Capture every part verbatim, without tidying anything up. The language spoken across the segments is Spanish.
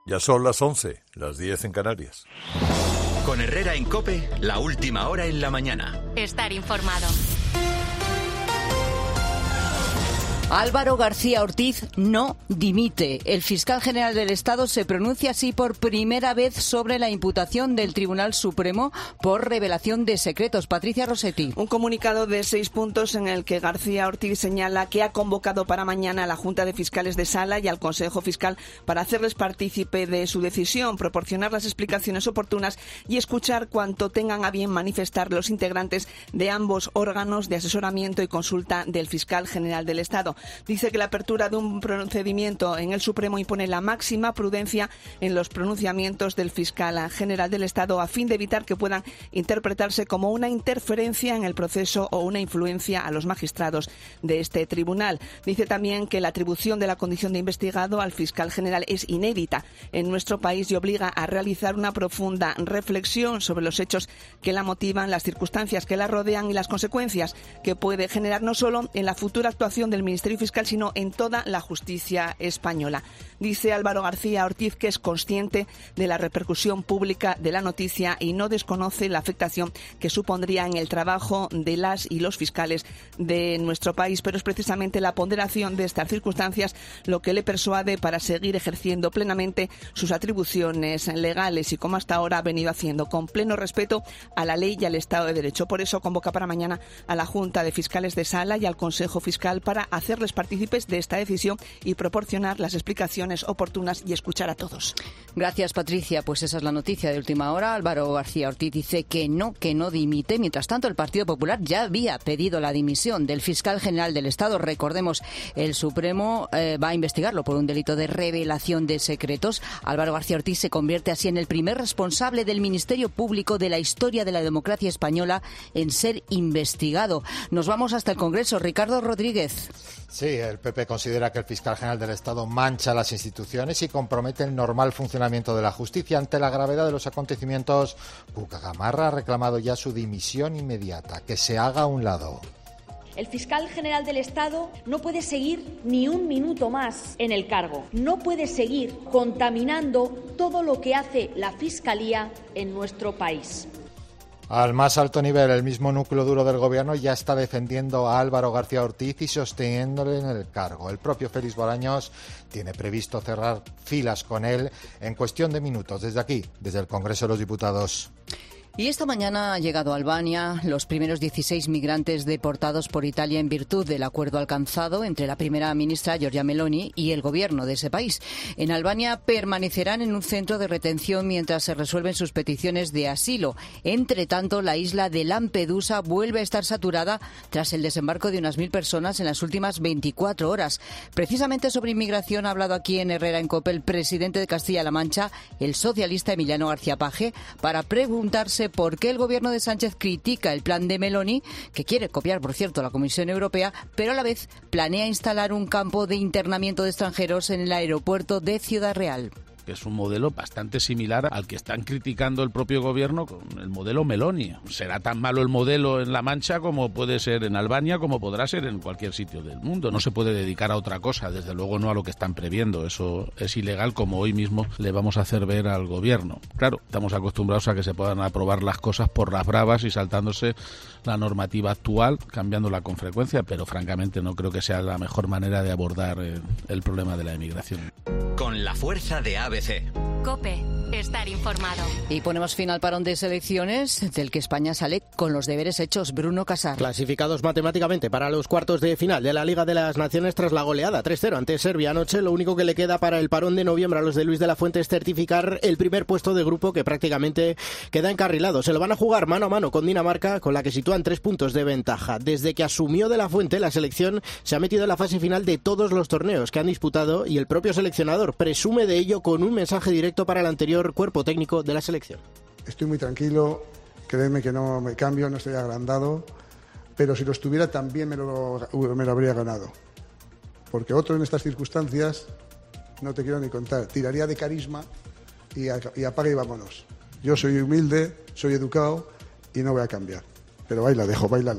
Ya son las once, las diez en Canarias. Con Herrera en COPE, la última hora en la mañana. Estar informado. Álvaro García Ortiz no dimite. El fiscal general del Estado se pronuncia así por primera vez sobre la imputación del Tribunal Supremo por revelación de secretos. Patricia Rossetti. Un comunicado de seis puntos en el que García Ortiz señala que ha convocado para mañana a la Junta de Fiscales de Sala y al Consejo Fiscal para hacerles partícipe de su decisión, proporcionar las explicaciones oportunas y escuchar cuanto tengan a bien manifestar los integrantes de ambos órganos de asesoramiento y consulta del fiscal general del Estado. Dice que la apertura de un procedimiento en el Supremo impone la máxima prudencia en los pronunciamientos del fiscal general del Estado a fin de evitar que puedan interpretarse como una interferencia en el proceso o una influencia a los magistrados de este tribunal. Dice también que la atribución de la condición de investigado al fiscal general es inédita en nuestro país y obliga a realizar una profunda reflexión sobre los hechos que la motivan, las circunstancias que la rodean y las consecuencias que puede generar no solo en la futura actuación del Ministerio Fiscal, sino en toda la justicia española. Dice Álvaro García Ortiz que es consciente de la repercusión pública de la noticia y no desconoce la afectación que supondría en el trabajo de las y los fiscales de nuestro país, pero es precisamente la ponderación de estas circunstancias lo que le persuade para seguir ejerciendo plenamente sus atribuciones legales y como hasta ahora ha venido haciendo, con pleno respeto a la ley y al Estado de Derecho. Por eso convoca para mañana a la Junta de Fiscales de Sala y al Consejo Fiscal para hacerles partícipes de esta decisión y proporcionar las explicaciones oportunas y escuchar a todos. Gracias, Patricia. Pues esa es la noticia de última hora. Álvaro García Ortiz dice que no, que no dimite. Mientras tanto, el Partido Popular ya había pedido la dimisión del fiscal general del Estado. Recordemos, el Supremo eh, va a investigarlo por un delito de revelación de secretos. Álvaro García Ortiz se convierte así en el primer responsable del Ministerio Público de la historia de la democracia española en ser investigado. Nos vamos hasta el Congreso. Ricardo Rodríguez. Sí, el P P considera que el fiscal general del Estado mancha las instituciones y compromete el normal funcionamiento de la justicia. Ante la gravedad de los acontecimientos, Cuca Gamarra ha reclamado ya su dimisión inmediata, que se haga a un lado. El fiscal general del Estado no puede seguir ni un minuto más en el cargo. No puede seguir contaminando todo lo que hace la Fiscalía en nuestro país. Al más alto nivel, el mismo núcleo duro del gobierno ya está defendiendo a Álvaro García Ortiz y sosteniéndole en el cargo. El propio Félix Bolaños tiene previsto cerrar filas con él en cuestión de minutos. Desde aquí, desde el Congreso de los Diputados. Y esta mañana ha llegado a Albania los primeros dieciséis migrantes deportados por Italia en virtud del acuerdo alcanzado entre la primera ministra Giorgia Meloni y el gobierno de ese país. En Albania permanecerán en un centro de retención mientras se resuelven sus peticiones de asilo. Entre tanto, la isla de Lampedusa vuelve a estar saturada tras el desembarco de unas mil personas en las últimas veinticuatro horas. Precisamente sobre inmigración ha hablado aquí en Herrera en COPE el presidente de Castilla-La Mancha, el socialista Emiliano García Paje, para preguntarse por qué el gobierno de Sánchez critica el plan de Meloni, que quiere copiar, por cierto, la Comisión Europea, pero a la vez planea instalar un campo de internamiento de extranjeros en el aeropuerto de Ciudad Real. Que es un modelo bastante similar al que están criticando el propio gobierno con el modelo Meloni. Será tan malo el modelo en La Mancha como puede ser en Albania, como podrá ser en cualquier sitio del mundo. No se puede dedicar a otra cosa, desde luego no a lo que están previendo. Eso es ilegal, como hoy mismo le vamos a hacer ver al gobierno. Claro, estamos acostumbrados a que se puedan aprobar las cosas por las bravas y saltándose la normativa actual, cambiándola con frecuencia, pero francamente no creo que sea la mejor manera de abordar el, el problema de la emigración. Con la fuerza de A B C. COPE, estar informado. Y ponemos fin al parón de selecciones, del que España sale con los deberes hechos. Bruno Casar. Clasificados matemáticamente para los cuartos de final de la Liga de las Naciones tras la goleada tres cero ante Serbia anoche. Lo único que le queda para el parón de noviembre a los de Luis de la Fuente es certificar el primer puesto de grupo, que prácticamente queda encarrilado. Se lo van a jugar mano a mano con Dinamarca, con la que sitúan tres puntos de ventaja. Desde que asumió de la Fuente, la selección se ha metido en la fase final de todos los torneos que han disputado y el propio seleccionador presume de ello con un mensaje directo para el anterior cuerpo técnico de la selección. Estoy muy tranquilo, créeme que no me cambio, no estoy agrandado, pero si lo estuviera también me lo, me lo habría ganado. Porque otro en estas circunstancias, no te quiero ni contar, tiraría de carisma y, a, y apaga y vámonos. Yo soy humilde, soy educado y no voy a cambiar. Pero baila, dejo, bailala.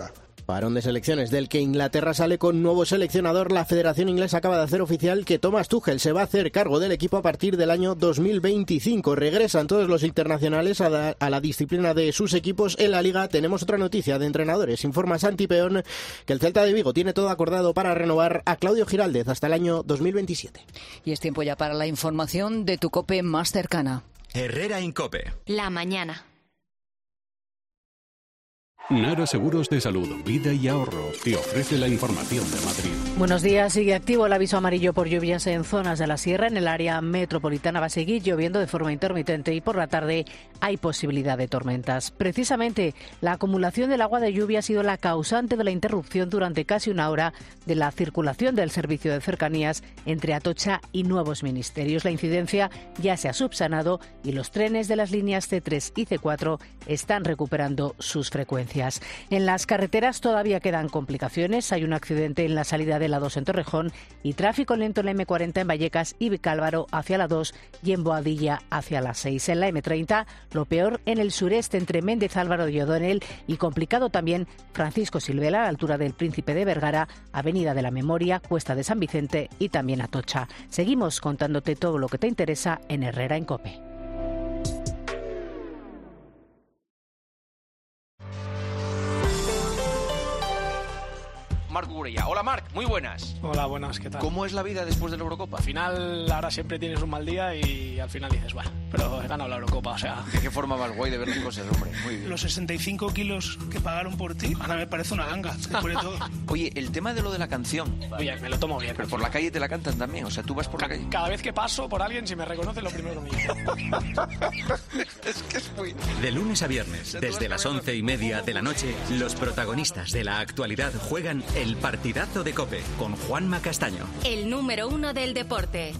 Parón de selecciones del que Inglaterra sale con nuevo seleccionador. La Federación Inglesa acaba de hacer oficial que Thomas Tuchel se va a hacer cargo del equipo a partir del año dos mil veinticinco. Regresan todos los internacionales a, da, a la disciplina de sus equipos en la Liga. Tenemos otra noticia de entrenadores. Informa Santi Peón que el Celta de Vigo tiene todo acordado para renovar a Claudio Giraldez hasta el año dos mil veintisiete. Y es tiempo ya para la información de tu COPE más cercana. Herrera Incope. La mañana. Nara Seguros de Salud, Vida y Ahorro te ofrece la información de Madrid. Buenos días. Sigue activo el aviso amarillo por lluvias en zonas de la sierra. En el área metropolitana va a seguir lloviendo de forma intermitente y por la tarde hay posibilidad de tormentas. Precisamente la acumulación del agua de lluvia ha sido la causante de la interrupción durante casi una hora de la circulación del servicio de cercanías entre Atocha y Nuevos Ministerios. La incidencia ya se ha subsanado y los trenes de las líneas C tres y C cuatro están recuperando sus frecuencias. En las carreteras todavía quedan complicaciones. Hay un accidente en la salida de la dos en Torrejón y tráfico lento en la eme cuarenta en Vallecas y Vicálvaro hacia la dos y en Boadilla hacia la seis. En la eme treinta, lo peor en el sureste entre Méndez Álvaro y O'Donnell y complicado también Francisco Silvela a la altura del Príncipe de Vergara, Avenida de la Memoria, Cuesta de San Vicente y también Atocha. Seguimos contándote todo lo que te interesa en Herrera en COPE. Marc Gurella. Hola Marc, muy buenas. Hola, buenas, ¿qué tal? ¿Cómo es la vida después de la Eurocopa? Al final, ahora siempre tienes un mal día y al final dices, bueno, pero he ganado la Eurocopa, o sea... ¿De qué forma más guay de ver las cosas, hombre? Muy bien. Los sesenta y cinco kilos que pagaron por ti, ahora me parece una ganga, después de todo. Oye, el tema de lo de la canción... Oye, me lo tomo bien. Pero por la calle te la cantan también, o sea, tú vas por Ca- la calle... Cada vez que paso por alguien, si me reconoce, lo primero que me dice. Es que es muy... De lunes a viernes, desde las once y media de la noche, los protagonistas de la actualidad juegan el partidazo de COPE con Juanma Castaño. El número uno del deporte.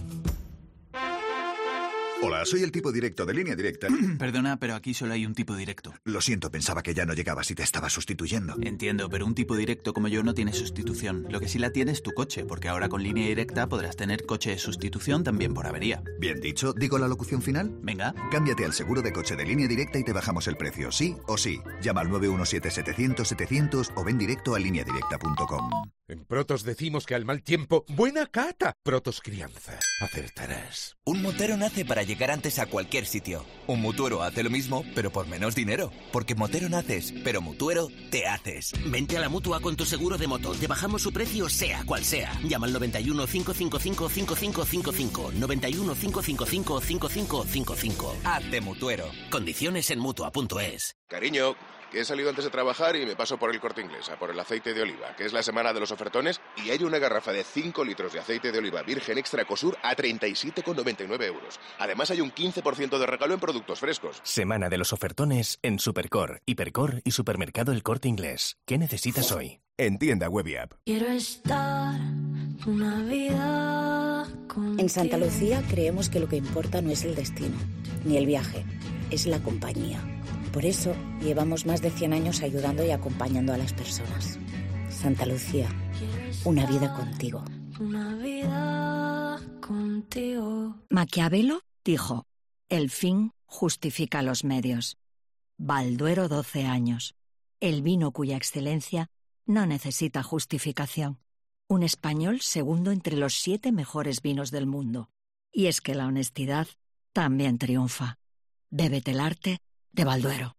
Hola, soy el tipo directo de Línea Directa. Perdona, pero aquí solo hay un tipo directo. Lo siento, pensaba que ya no llegabas y te estaba sustituyendo. Entiendo, pero un tipo directo como yo no tiene sustitución. Lo que sí la tiene es tu coche, porque ahora con Línea Directa podrás tener coche de sustitución también por avería. Bien dicho, ¿digo la locución final? Venga. Cámbiate al seguro de coche de Línea Directa y te bajamos el precio, sí o sí. Llama al nueve uno siete setecientos setecientos o ven directo a línea directa punto com. En Protos decimos que al mal tiempo, buena cata. Protos Crianza, acertarás. Un motero nace para llegar antes a cualquier sitio. Un mutuero hace lo mismo, pero por menos dinero. Porque motero naces, pero mutuero te haces. Vente a la Mutua con tu seguro de moto. Te bajamos su precio sea cual sea. Llama al noventa y uno, cinco cinco cinco, cinco cinco cinco cinco. noventa y uno, cinco cinco cinco, cinco cinco cinco cinco. Hazte mutuero. Condiciones en Mutua punto es. Cariño, que he salido antes de trabajar y me paso por el Corte Inglés, a por el aceite de oliva, que es la semana de los ofertones, y hay una garrafa de cinco litros de aceite de oliva virgen extra Cosur a treinta y siete con noventa y nueve euros. Además hay un quince por ciento de regalo en productos frescos. Semana de los ofertones en Supercor, Hipercor y Supermercado El Corte Inglés. ¿Qué necesitas hoy? En tienda web y app. Quiero estar una vida contigo. En Santa Lucía creemos que lo que importa no es el destino, ni el viaje, es la compañía. Por eso llevamos más de cien años ayudando y acompañando a las personas. Santa Lucía, una vida contigo. Una vida contigo. Maquiavelo dijo, el fin justifica los medios. Balduero doce años, el vino cuya excelencia no necesita justificación. Un español segundo entre los siete mejores vinos del mundo. Y es que la honestidad también triunfa. Bébete el arte de Balduero.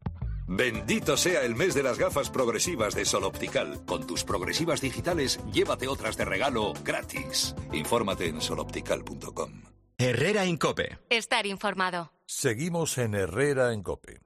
Bendito sea el mes de las gafas progresivas de Sol Optical. Con tus progresivas digitales, llévate otras de regalo gratis. Infórmate en sol optical punto com. Herrera Incope. Estar informado. Seguimos en Herrera en COPE.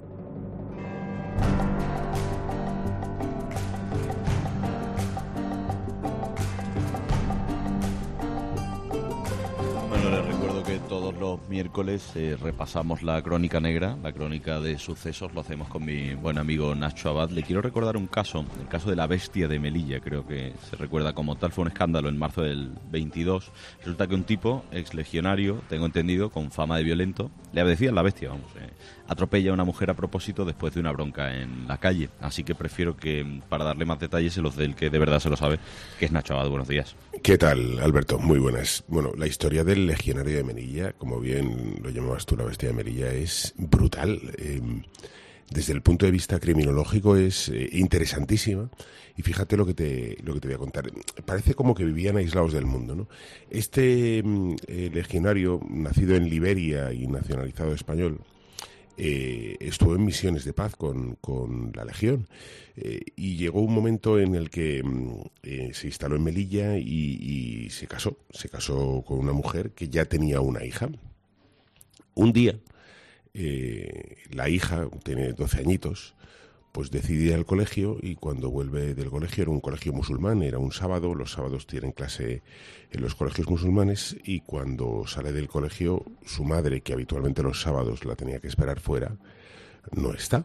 Bueno, les recuerdo que todos los miércoles eh, repasamos la crónica negra, la crónica de sucesos, lo hacemos con mi buen amigo Nacho Abad. Le quiero recordar un caso, el caso de la bestia de Melilla, creo que se recuerda como tal, fue un escándalo en marzo del veintidós. Resulta que un tipo, ex legionario, tengo entendido, con fama de violento, le decían la bestia, vamos, eh, atropella a una mujer a propósito después de una bronca en la calle. Así que prefiero que, para darle más detalles, se los dé el que de verdad se lo sabe, que es Nacho Abad. Buenos días. ¿Qué tal, Alberto? Muy buenas. Bueno, la historia del legionario de Melilla, como bien lo llamabas tú, la bestia de Melilla, es brutal. Eh, desde el punto de vista criminológico es eh, interesantísima. Y fíjate lo que te lo que te voy a contar. Parece como que vivían aislados del mundo, ¿no? Este eh, legionario, nacido en Liberia y nacionalizado español, eh, estuvo en misiones de paz con, con la Legión. Eh, y llegó un momento en el que eh, se instaló en Melilla y, y se casó. Se casó con una mujer que ya tenía una hija. Un día, eh, la hija, tiene doce añitos, pues decide ir al colegio, y cuando vuelve del colegio, era un colegio musulmán, era un sábado, los sábados tienen clase en los colegios musulmanes, y cuando sale del colegio, su madre, que habitualmente los sábados la tenía que esperar fuera, no está.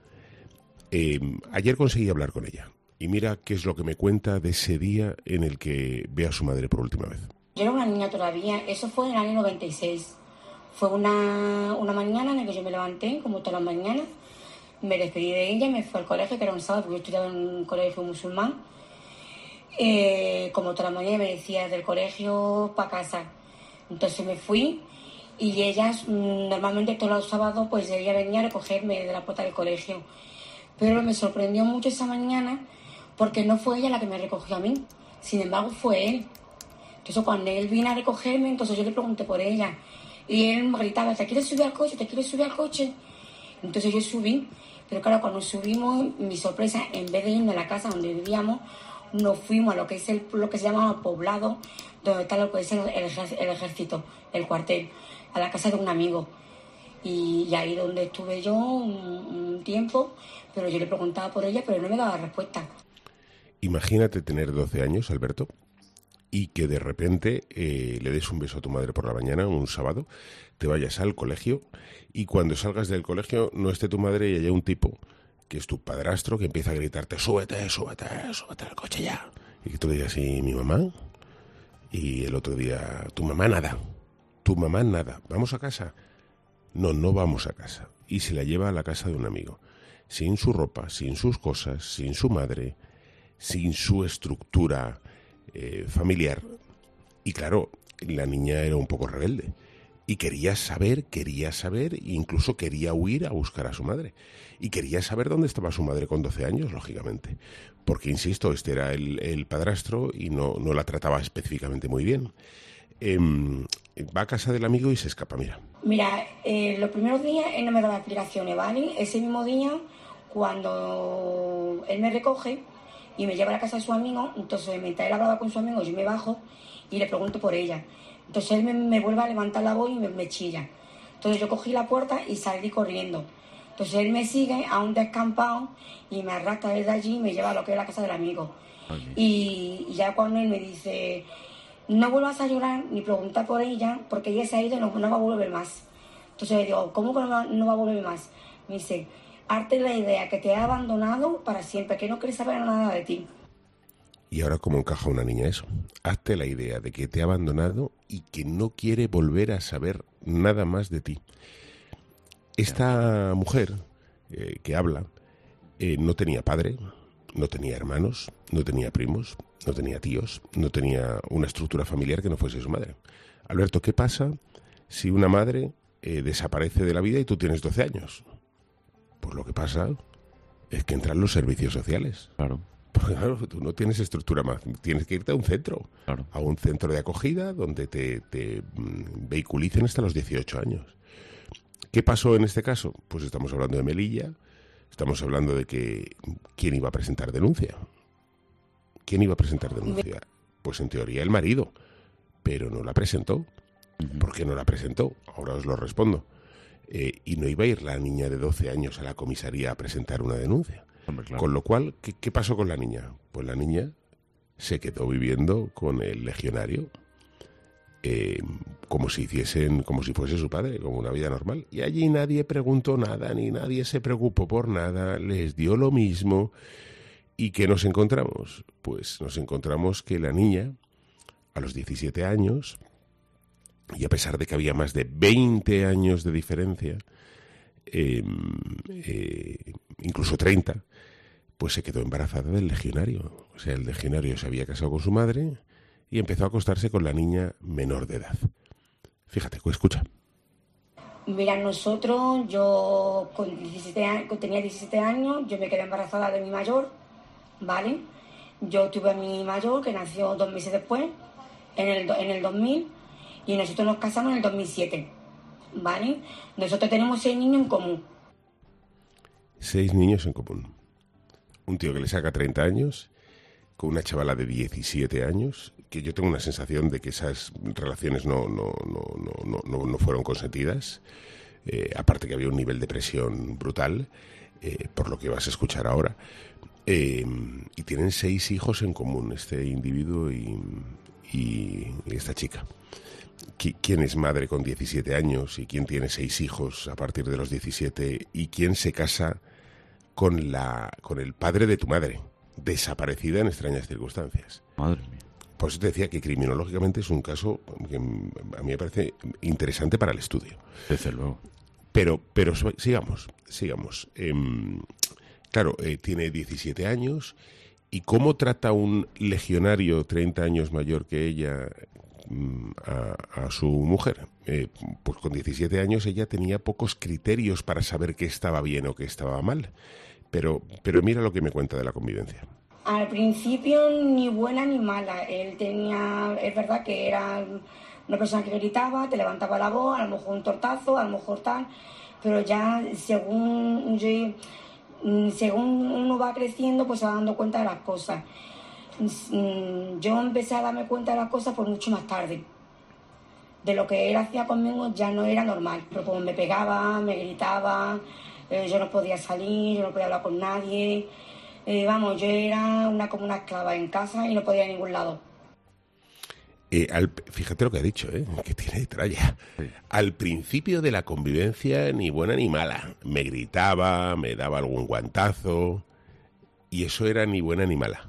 Eh, ayer conseguí hablar con ella, y mira qué es lo que me cuenta de ese día en el que ve a su madre por última vez. Yo era una niña todavía, eso fue en el año noventa y seis. Fue una, una mañana en la que yo me levanté, como todas las mañanas, me despedí de ella y me fui al colegio, que era un sábado, porque yo estudiaba en un colegio musulmán. Eh, como todas las mañanas me decía, del colegio para casa. Entonces me fui, y ella, normalmente todos los sábados, pues ella venía a recogerme de la puerta del colegio. Pero me sorprendió mucho esa mañana, porque no fue ella la que me recogió a mí, sin embargo fue él. Entonces cuando él vino a recogerme, entonces yo le pregunté por ella. Y él me gritaba, ¿te quieres subir al coche? ¿Te quieres subir al coche? Entonces yo subí, pero claro, cuando subimos, mi sorpresa, en vez de irnos a la casa donde vivíamos, nos fuimos a lo que es el, lo que se llama poblado, donde está lo que es el, el, el ejército, el cuartel, a la casa de un amigo. Y, y ahí donde estuve yo un, un tiempo, pero yo le preguntaba por ella, pero no me daba respuesta. Imagínate tener doce años, Alberto, y que de repente eh, le des un beso a tu madre por la mañana, un sábado, te vayas al colegio, y cuando salgas del colegio no esté tu madre y haya un tipo, que es tu padrastro, que empieza a gritarte, súbete, súbete, súbete al coche ya. Y que tú le digas, ¿y mi mamá? Y el otro día, tu mamá nada, tu mamá nada, ¿vamos a casa? No, no vamos a casa. Y se la lleva a la casa de un amigo, sin su ropa, sin sus cosas, sin su madre, sin su estructura Eh, familiar. Y claro, la niña era un poco rebelde y quería saber, quería saber, e incluso quería huir a buscar a su madre, y quería saber dónde estaba su madre con doce años, lógicamente, porque insisto, este era el, el padrastro y no, no la trataba específicamente muy bien. Eh, va a casa del amigo y se escapa, mira. Mira, eh, los primeros días él no me daba explicaciones, ¿vale? Ese mismo día, cuando él me recoge y me lleva a la casa de su amigo, entonces mientras él hablaba con su amigo, yo me bajo y le pregunto por ella. Entonces él me, me vuelve a levantar la voz y me, me chilla. Entonces yo cogí la puerta y salí corriendo. Entonces él me sigue a un descampado y me arrastra desde allí y me lleva a lo que es la casa del amigo. Okay. Y, y ya cuando él me dice, no vuelvas a llorar ni preguntar por ella, porque ella se ha ido y no, no va a volver más. Entonces le digo, ¿cómo que no va, no va a volver más? Me dice, hazte la idea que te ha abandonado para siempre, que no quiere saber nada de ti. Y ahora, ¿cómo encaja una niña eso? Hazte la idea de que te ha abandonado y que no quiere volver a saber nada más de ti. Esta mujer eh, que habla eh, no tenía padre, no tenía hermanos, no tenía primos, no tenía tíos, no tenía una estructura familiar que no fuese su madre. Alberto, ¿qué pasa si una madre eh, desaparece de la vida y tú tienes doce años? Pues lo que pasa es que entran los servicios sociales. Claro. Porque claro, tú no tienes estructura más, tienes que irte a un centro, claro. a un centro de acogida donde te, te vehiculicen hasta los dieciocho años. ¿Qué pasó en este caso? Pues estamos hablando de Melilla, estamos hablando de que ¿quién iba a presentar denuncia? ¿Quién iba a presentar denuncia? Pues en teoría el marido, pero no la presentó. ¿Por qué no la presentó? Ahora os lo respondo. Eh, y no iba a ir la niña de doce años a la comisaría a presentar una denuncia. Hombre, claro. Con lo cual, ¿qué, ¿qué pasó con la niña? Pues la niña se quedó viviendo con el legionario eh, como si hiciesen, como si fuese su padre, como una vida normal. Y allí nadie preguntó nada, ni nadie se preocupó por nada, les dio lo mismo. ¿Y qué nos encontramos? Pues nos encontramos que la niña, a los diecisiete años, y a pesar de que había más de veinte años de diferencia, eh, eh, incluso treinta, pues se quedó embarazada del legionario. O sea, el legionario se había casado con su madre y empezó a acostarse con la niña menor de edad. Fíjate, escucha. Mira, nosotros, yo con diecisiete años, tenía diecisiete años, yo me quedé embarazada de mi mayor, ¿vale? Yo tuve a mi mayor, que nació dos meses después, en el, en el dos mil, y nosotros nos casamos en el dos mil siete, ¿vale? Nosotros tenemos seis niños en común. Seis niños en común. Un tío que le saca treinta años, con una chavala de diecisiete años, que yo tengo una sensación de que esas relaciones no, no, no, no, no, no fueron consentidas, eh, aparte que había un nivel de presión brutal, eh, por lo que vas a escuchar ahora, eh, y tienen seis hijos en común, este individuo y, y, y esta chica. ¿Quién es madre con diecisiete años y quién tiene seis hijos a partir de los diecisiete y quién se casa con, la, con el padre de tu madre, desaparecida en extrañas circunstancias? Madre mía. Por eso te decía que criminológicamente es un caso que a mí me parece interesante para el estudio. Desde luego. Pero, pero sigamos, sigamos. Eh, claro, eh, tiene diecisiete años. ¿Y cómo trata un legionario treinta años mayor que ella a, a su mujer? Eh, pues con diecisiete años ella tenía pocos criterios para saber qué estaba bien o qué estaba mal. Pero, pero mira lo que me cuenta de la convivencia. Al principio ni buena ni mala. Él tenía, es verdad que era una persona que gritaba, te levantaba la voz, a lo mejor un tortazo, a lo mejor tal, pero ya según yo, según uno va creciendo, pues se va dando cuenta de las cosas. Yo empecé a darme cuenta de las cosas por mucho más tarde. De lo que él hacía conmigo ya no era normal. Pero como me pegaba, me gritaba, eh, yo no podía salir, yo no podía hablar con nadie. Eh, vamos, yo era una como una esclava en casa y no podía ir a ningún lado. Eh, al, fíjate lo que ha dicho, ¿eh? Que tiene tralla. Sí. Al principio de la convivencia, ni buena ni mala. Me gritaba, me daba algún guantazo, y eso era ni buena ni mala.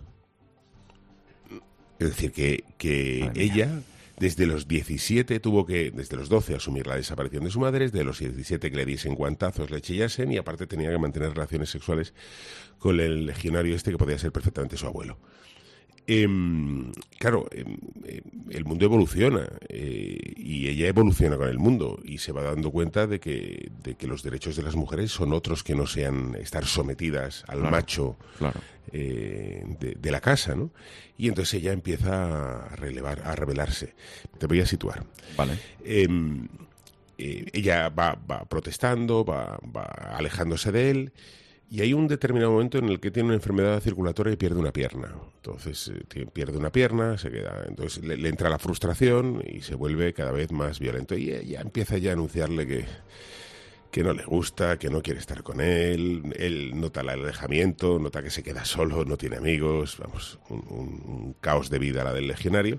Es decir, que, que ella, desde los diecisiete, tuvo que, desde los doce, asumir la desaparición de su madre, desde los diecisiete que le diesen guantazos, le chillasen, y aparte tenía que mantener relaciones sexuales con el legionario este que podía ser perfectamente su abuelo. Eh, claro, eh, el mundo evoluciona eh, y ella evoluciona con el mundo y se va dando cuenta de que, de que los derechos de las mujeres son otros que no sean estar sometidas al claro, macho claro. Eh, de, de la casa, ¿no? Y entonces ella empieza a relevar, a rebelarse. Te voy a situar. Vale. Eh, eh, ella va, va protestando, va, va alejándose de él. Y hay un determinado momento en el que tiene una enfermedad circulatoria y pierde una pierna. Entonces eh, pierde una pierna, se queda, entonces le, le entra la frustración y se vuelve cada vez más violento. Y ella empieza ya a anunciarle que, que no le gusta, que no quiere estar con él. Él nota el alejamiento, nota que se queda solo, no tiene amigos. Vamos, un, un, un caos de vida la del legionario.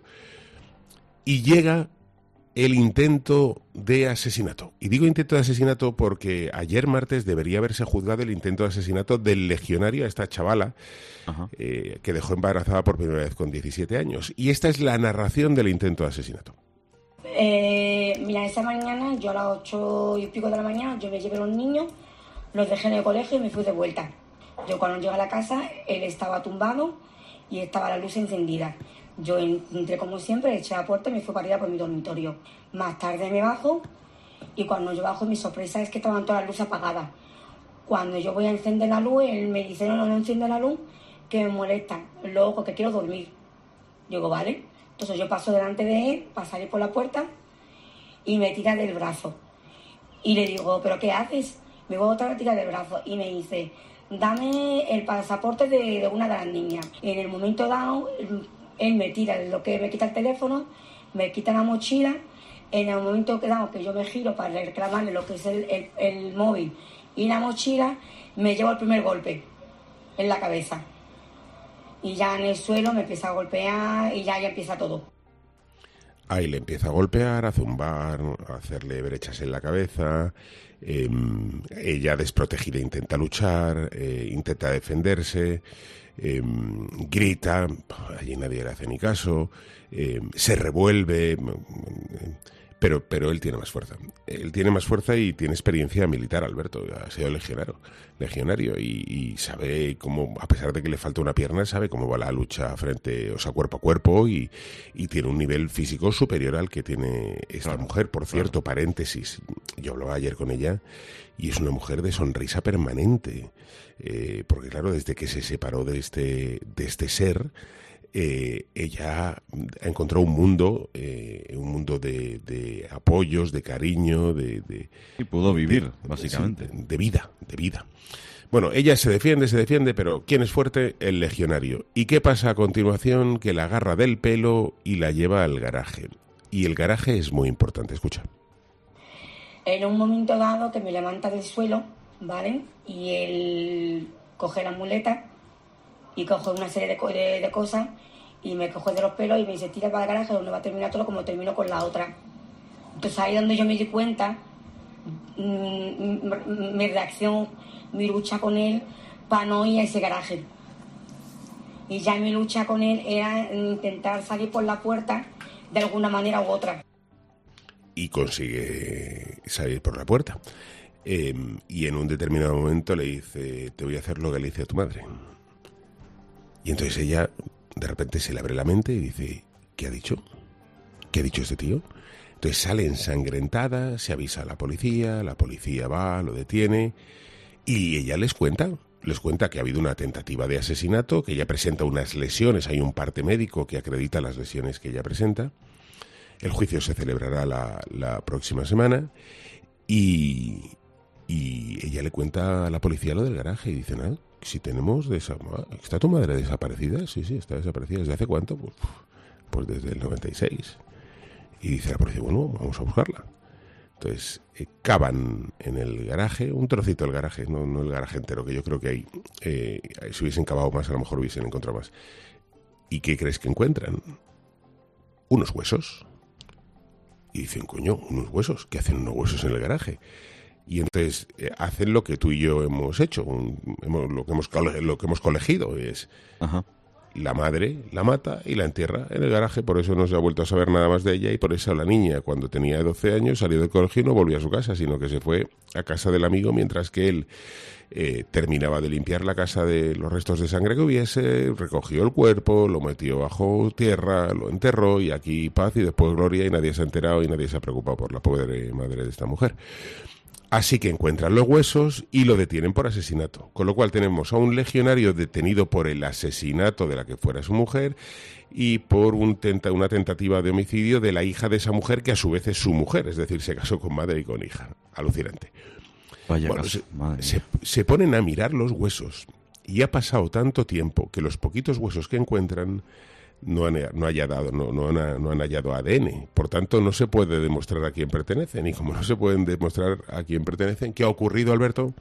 Y llega el intento de asesinato. Y digo intento de asesinato porque ayer martes debería haberse juzgado el intento de asesinato del legionario a esta chavala eh, que dejó embarazada por primera vez con diecisiete años. Y esta es la narración del intento de asesinato. Eh, mira, esa mañana, yo a las ocho y pico de la mañana, yo me llevé a los niños, los dejé en el colegio y me fui de vuelta. Yo cuando llegué a la casa, él estaba tumbado y estaba la luz encendida. Yo entré como siempre, eché la puerta y me fui para ir por mi dormitorio. Más tarde me bajo y cuando yo bajo mi sorpresa es que estaban todas las luces apagadas. Cuando yo voy a encender la luz, él me dice, no, no, no enciende la luz, que me molesta, loco, que quiero dormir. Yo digo, vale. Entonces yo paso delante de él para salir por la puerta y me tira del brazo. Y le digo, ¿pero qué haces? Me voy a otra vez a tirar del brazo y me dice, dame el pasaporte de, de una de las niñas. Y en el momento dado, él me tira lo que me quita el teléfono, me quita la mochila. En el momento que damos que yo me giro para reclamarle lo que es el, el, el móvil y la mochila, me llevo el primer golpe en la cabeza. Y ya en el suelo me empieza a golpear y ya, ya empieza todo. Ahí le empieza a golpear, a zumbar, a hacerle brechas en la cabeza. Eh, ella desprotegida intenta luchar, eh, intenta defenderse. Eh, grita, allí nadie le hace ni caso, eh, se revuelve, Pero, pero él tiene más fuerza. Él tiene más fuerza y tiene experiencia militar, Alberto. Ha sido legionario, legionario y, y sabe cómo, a pesar de que le falta una pierna, sabe cómo va la lucha frente, o sea, cuerpo a cuerpo y, y tiene un nivel físico superior al que tiene esta claro, mujer. Por cierto, claro. paréntesis, yo hablaba ayer con ella y es una mujer de sonrisa permanente. Eh, porque claro, desde que se separó de este, de este ser, Eh, ella encontró un mundo, eh, un mundo de, de apoyos, de cariño, de... de y pudo vivir, de, básicamente. De, de vida, de vida. Bueno, ella se defiende, se defiende, pero ¿quién es fuerte? El legionario. ¿Y qué pasa a continuación? Que la agarra del pelo y la lleva al garaje. Y el garaje es muy importante, escucha. En un momento dado que me levanta del suelo, ¿vale? Y él coge la muleta y coge una serie de, de, de cosas y me coge de los pelos y me dice, tira para el garaje donde va a terminar todo como termino con la otra. Entonces ahí es donde yo me di cuenta, mmm, mi reacción, mi lucha con él para no ir a ese garaje. Y ya mi lucha con él era intentar salir por la puerta de alguna manera u otra. Y consigue salir por la puerta. Eh, y en un determinado momento le dice, te voy a hacer lo que le hice a tu madre. Y entonces ella, de repente, se le abre la mente y dice, ¿qué ha dicho? ¿Qué ha dicho este tío? Entonces sale ensangrentada, se avisa a la policía, la policía va, lo detiene, y ella les cuenta, les cuenta que ha habido una tentativa de asesinato, que ella presenta unas lesiones, hay un parte médico que acredita las lesiones que ella presenta. El juicio se celebrará la, la próxima semana, y, y ella le cuenta a la policía lo del garaje, y dice, nada, si tenemos de esa, ¿está tu madre desaparecida? Sí, sí, está desaparecida. ¿Desde hace cuánto? Pues, pues desde el noventa y seis. Y dice la policía, bueno, vamos a buscarla. Entonces, eh, cavan en el garaje, un trocito del garaje, no, no el garaje entero, que yo creo que ahí, eh, si hubiesen cavado más, a lo mejor hubiesen encontrado más. ¿Y qué crees que encuentran? Unos huesos. Y dicen, coño, unos huesos. ¿Qué hacen unos huesos en el garaje? Y entonces eh, hacen lo que tú y yo hemos hecho, un, hemos, lo, que hemos, lo que hemos colegido, es Ajá. la madre la mata y la entierra en el garaje, por eso no se ha vuelto a saber nada más de ella, y por eso la niña, cuando tenía doce años, salió del colegio y no volvió a su casa, sino que se fue a casa del amigo mientras que él eh, terminaba de limpiar la casa de los restos de sangre que hubiese, recogió el cuerpo, lo metió bajo tierra, lo enterró, y aquí paz y después gloria, y nadie se ha enterado y nadie se ha preocupado por la pobre madre de esta mujer. Así que encuentran los huesos y lo detienen por asesinato. Con lo cual tenemos a un legionario detenido por el asesinato de la que fuera su mujer y por un tenta, una tentativa de homicidio de la hija de esa mujer, que a su vez es su mujer. Es decir, se casó con madre y con hija. Alucinante. Vaya bueno, caso, se, madre se, se ponen a mirar los huesos y ha pasado tanto tiempo que los poquitos huesos que encuentran no han, no haya dado, no, no, han, no han hallado A D N. Por tanto, no se puede demostrar a quién pertenecen. Y como no se pueden demostrar a quién pertenecen, ¿qué ha ocurrido, Alberto?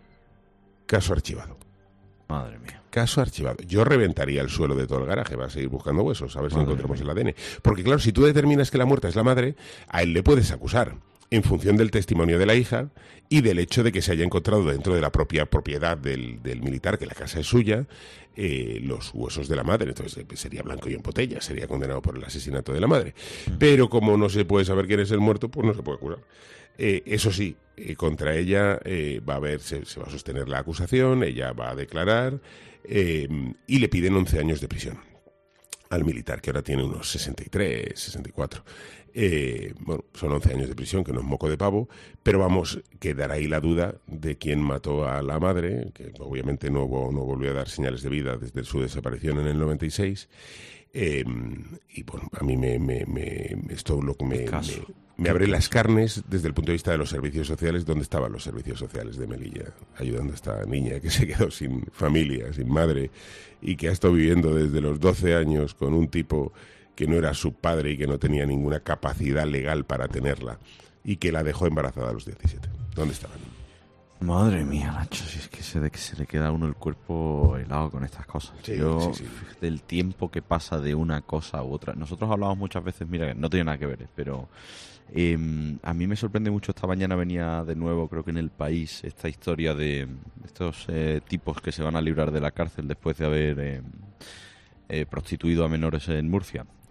Caso archivado. Madre mía. Caso archivado. Yo reventaría el suelo de todo el garaje, va a seguir buscando huesos, a ver si Madre encontramos mía. el A D N. Porque claro, si tú determinas que la muerta es la madre, a él le puedes acusar en función del testimonio de la hija y del hecho de que se haya encontrado dentro de la propia propiedad del, del militar, que la casa es suya, eh, los huesos de la madre. Entonces sería blanco y en botella, sería condenado por el asesinato de la madre. Pero como no se puede saber quién es el muerto, pues no se puede curar. Eh, eso sí, eh, contra ella eh, va a haber, se, se va a sostener la acusación, ella va a declarar eh, y le piden once años de prisión al militar, que ahora tiene unos sesenta y tres, sesenta y cuatro. Eh, bueno, son once años de prisión, que no es moco de pavo, pero vamos, quedará ahí la duda de quién mató a la madre, que obviamente no, no volvió a dar señales de vida desde su desaparición en el noventa y seis. Eh, y bueno, a mí me, me, me esto lo que me, me, me abre las carnes desde el punto de vista de los servicios sociales. ¿Dónde estaban los servicios sociales de Melilla ayudando a esta niña que se quedó sin familia, sin madre, y que ha estado viviendo desde los doce años con un tipo que no era su padre y que no tenía ninguna capacidad legal para tenerla, y que la dejó embarazada a los diecisiete? ¿Dónde estaban? Madre mía, Nacho, si es que se, de que se le queda a uno el cuerpo helado con estas cosas. Sí, Yo, sí, sí. del tiempo que pasa de una cosa u otra. Nosotros hablamos muchas veces, mira, no tiene nada que ver, pero eh, a mí me sorprende mucho. Esta mañana venía de nuevo, creo que en El País, esta historia de estos eh, tipos que se van a librar de la cárcel después de haber eh, eh, prostituido a menores en Murcia.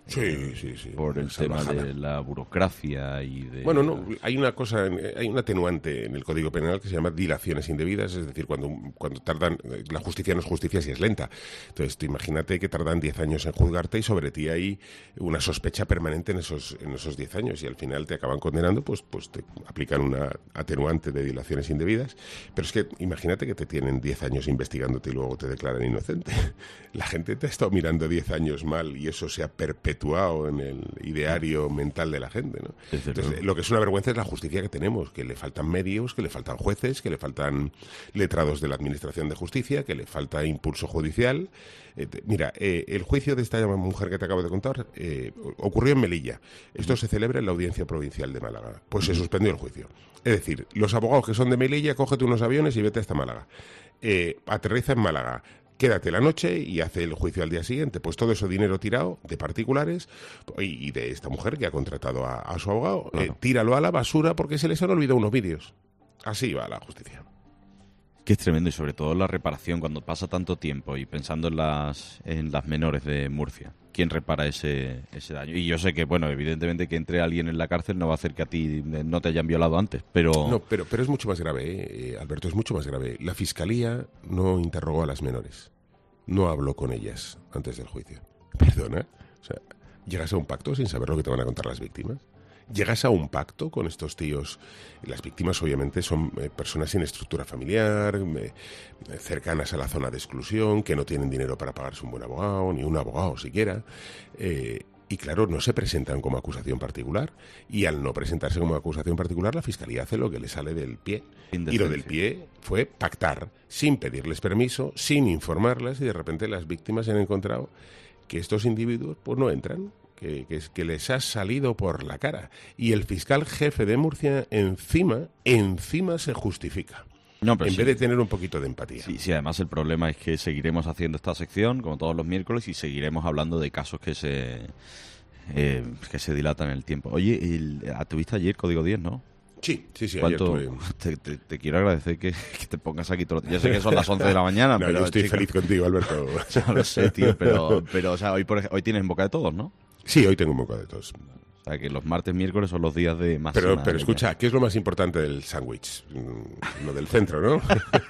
Sí, sí, sí. Por el tema de la burocracia y de... Bueno, no, hay una cosa, hay un atenuante en el Código Penal que se llama dilaciones indebidas, es decir, cuando, cuando tardan, la justicia no es justicia si es lenta. Entonces, tú imagínate que tardan diez años en juzgarte y sobre ti hay una sospecha permanente en esos en esos diez años y al final te acaban condenando, pues, pues te aplican una atenuante de dilaciones indebidas. Pero es que imagínate que te tienen diez años investigándote y luego te declaran inocente. La gente te ha estado mirando diez años mal y eso se ha perpetuado en el ideario mental de la gente, ¿no? Entonces, lo que es una vergüenza es la justicia que tenemos, que le faltan medios, que le faltan jueces, que le faltan letrados de la Administración de Justicia, que le falta impulso judicial. Eh, mira, eh, el juicio de esta mujer que te acabo de contar eh, ocurrió en Melilla. Esto se celebra en la Audiencia Provincial de Málaga. Pues se suspendió el juicio. Es decir, los abogados que son de Melilla, cógete unos aviones y vete hasta Málaga. Eh, aterriza en Málaga. Quédate la noche y hace el juicio al día siguiente. Pues todo ese dinero tirado de particulares y, y de esta mujer que ha contratado a, a su abogado, claro. eh, tíralo a la basura porque se les han olvidado unos vídeos. Así va la justicia. Que es tremendo y sobre todo la reparación cuando pasa tanto tiempo y pensando en las en las menores de Murcia. ¿Quién repara ese, ese daño? Y yo sé que, bueno, evidentemente que entre alguien en la cárcel no va a hacer que a ti no te hayan violado antes, pero... No, pero, pero es mucho más grave, eh, Alberto, es mucho más grave. La Fiscalía no interrogó a las menores, no habló con ellas antes del juicio. ¿Perdona? O sea, ¿llegas a un pacto sin saber lo que te van a contar las víctimas? ¿Llegas a un pacto con estos tíos? Las víctimas obviamente son eh, personas sin estructura familiar, eh, cercanas a la zona de exclusión, que no tienen dinero para pagarse un buen abogado, ni un abogado siquiera. Eh, y claro, no se presentan como acusación particular. Y al no presentarse como acusación particular, la Fiscalía hace lo que le sale del pie. Y lo del pie fue pactar, sin pedirles permiso, sin informarlas, y de repente las víctimas se han encontrado que estos individuos pues no entran. Que, que, que les ha salido por la cara. Y el fiscal jefe de Murcia encima, encima se justifica. No, pero en sí, vez de tener un poquito de empatía. Sí, sí, además el problema es que seguiremos haciendo esta sección, como todos los miércoles, y seguiremos hablando de casos que se eh, que se dilatan en el tiempo. Oye, el, ¿tuviste ayer Código diez, no? Sí, sí, sí. ¿Cuánto, ayer tuve... te, te, te quiero agradecer que, que te pongas aquí todo. Ya sé que son las once de la mañana, no, pero... yo estoy chico, feliz contigo, Alberto. No lo sé, tío, pero, pero o sea, hoy, por, hoy tienes en boca de todos, ¿no? Sí, hoy tengo un boca de todos. O sea, que los martes, miércoles son los días de máxima... Pero, pero escucha, ¿qué es lo más importante del sándwich? Lo del centro, ¿no?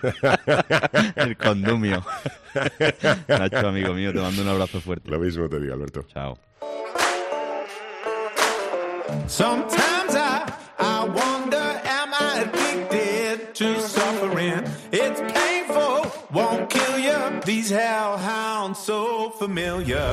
El condumio. Nacho, amigo mío, te mando un abrazo fuerte. Lo mismo te digo, Alberto. Chao. Sometimes I, I wonder, am I addicted to suffering? It's painful, won't kill you. These hellhounds so familiar.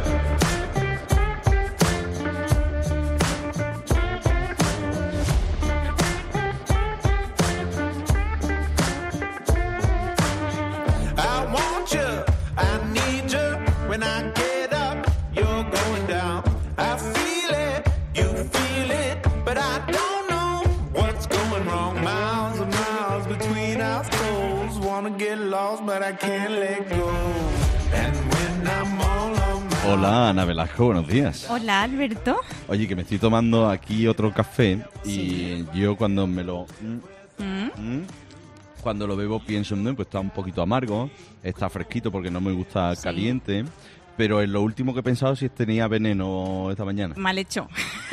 I want you, I need you. When I get up, you're going down. I feel it, you feel it, but I don't know what's going wrong. Miles and miles between our souls. Wanna get lost, but I can't let go. And when I'm all on my... Hola, Ana Velasco, buenos días. Hola, Alberto. Oye, que me estoy tomando aquí otro café y Sí. yo cuando me lo... ¿Mm? ¿Mm? Cuando lo bebo pienso, ¿no? Pues está un poquito amargo, está fresquito porque no me gusta Sí. caliente, pero en lo último que he pensado es si tenía veneno esta mañana. Mal hecho.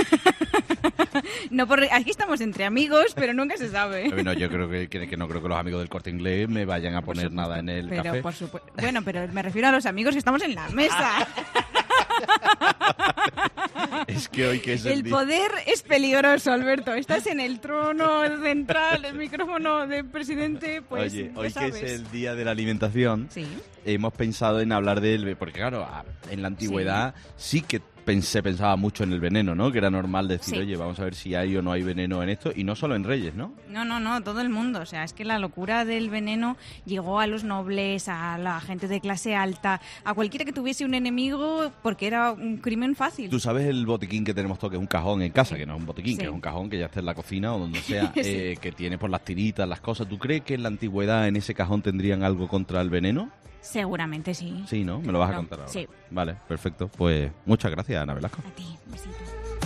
No, por... Aquí estamos entre amigos, pero nunca se sabe. Bueno, yo creo que, que, que no creo que los amigos del Corte Inglés me vayan a poner nada en el Pero café. por supuesto. Bueno, pero me refiero a los amigos que estamos en la mesa. Es que hoy que es el, El día- poder es peligroso, Alberto. Estás en el trono central, el micrófono de presidente, pues Oye, ya hoy que sabes. es el día de la alimentación, Sí. hemos pensado en hablar del... Porque claro, a- en la antigüedad sí, que pensé, pensaba mucho en el veneno, ¿no? Que era normal decir, Sí. oye, vamos a ver si hay o no hay veneno en esto. Y no solo en Reyes, ¿no? No, no, no, todo el mundo. O sea, es que la locura del veneno llegó a los nobles, a la gente de clase alta, a cualquiera que tuviese un enemigo, porque era un crimen fácil. Tú sabes el botiquín que tenemos todos, que es un cajón en casa, que no es un botiquín, Sí. que es un cajón que ya está en la cocina o donde sea, Sí. eh, que tiene por las tiritas, las cosas. ¿Tú crees que en la antigüedad en ese cajón tendrían algo contra el veneno? Seguramente sí. Sí, ¿no? Me lo vas a No, contar ahora. sí. Vale, perfecto. Pues muchas gracias, Ana Velasco. A ti, un besito.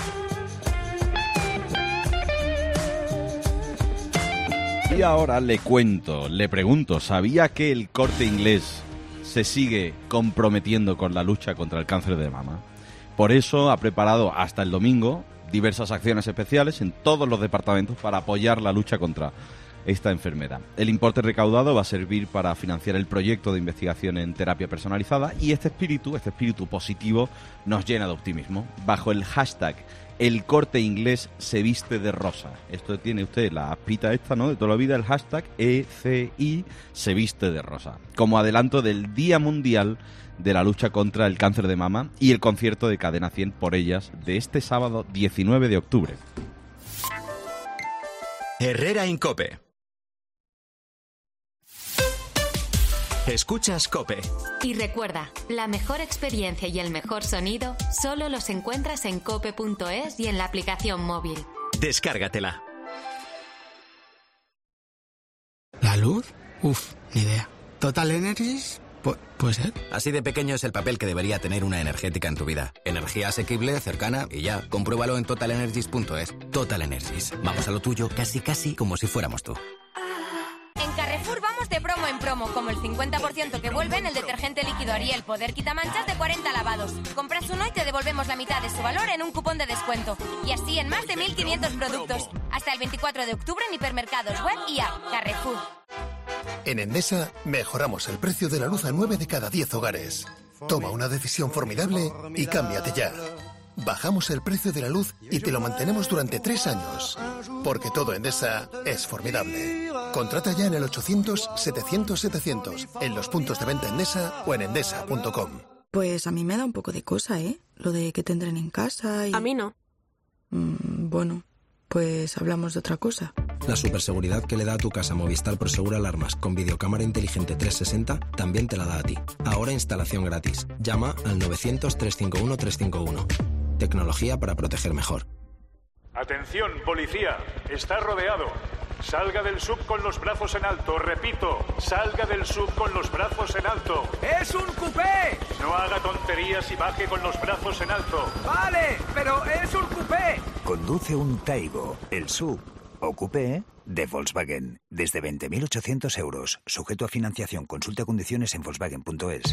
Y ahora le cuento, le pregunto, ¿sabía que el Corte Inglés se sigue comprometiendo con la lucha contra el cáncer de mama? Por eso ha preparado hasta el domingo diversas acciones especiales en todos los departamentos para apoyar la lucha contra esta enfermedad. El importe recaudado va a servir para financiar el proyecto de investigación en terapia personalizada y este espíritu, este espíritu positivo nos llena de optimismo. Bajo el hashtag El Corte Inglés se viste de rosa. Esto tiene usted la aspita esta, ¿no?, de toda la vida, el hashtag E C I se viste de rosa. Como adelanto del Día Mundial de la lucha contra el cáncer de mama y el concierto de Cadena cien por ellas de este sábado diecinueve de octubre. Herrera en COPE. Escuchas COPE. Y recuerda, la mejor experiencia y el mejor sonido solo los encuentras en cope punto es y en la aplicación móvil. Descárgatela. ¿La luz? Uf, ni idea. ¿Total Energies? Pu- ¿Puede ser? Así de pequeño es el papel que debería tener una energética en tu vida. Energía asequible, cercana y ya. Compruébalo en total energies punto es. Total Energies. Vamos a lo tuyo casi casi como si fuéramos tú. En Carrefour vamos de promo en promo, como el cincuenta por ciento que vuelve en el detergente líquido Ariel Poder Quitamanchas de cuarenta lavados. Compras uno y te devolvemos la mitad de su valor en un cupón de descuento. Y así en más de mil quinientos productos. Hasta el veinticuatro de octubre en hipermercados web y app. Carrefour. En Endesa mejoramos el precio de la luz a nueve de cada diez hogares. Toma una decisión formidable y cámbiate ya. Bajamos el precio de la luz y te lo mantenemos durante tres años. Porque todo Endesa es formidable. Contrata ya en el ochocientos setecientos setecientos, en los puntos de venta Endesa o en endesa punto com. Pues a mí me da un poco de cosa, ¿eh? Lo de que te entren en casa y... A mí no. Mm, bueno, pues hablamos de otra cosa. La superseguridad que le da a tu casa Movistar Prosegur Alarmas con videocámara inteligente trescientos sesenta también te la da a ti. Ahora instalación gratis. Llama al novecientos, trescientos cincuenta y uno, trescientos cincuenta y uno. Tecnología para proteger mejor. Atención, policía. Está rodeado. Salga del sub con los brazos en alto. Repito, salga del sub con los brazos en alto. ¡Es un coupé! No haga tonterías y baje con los brazos en alto. Vale, pero es un coupé. Conduce un Taigo, el sub o coupé de Volkswagen. Desde veinte mil ochocientos euros. Sujeto a financiación. Consulta condiciones en volkswagen punto es.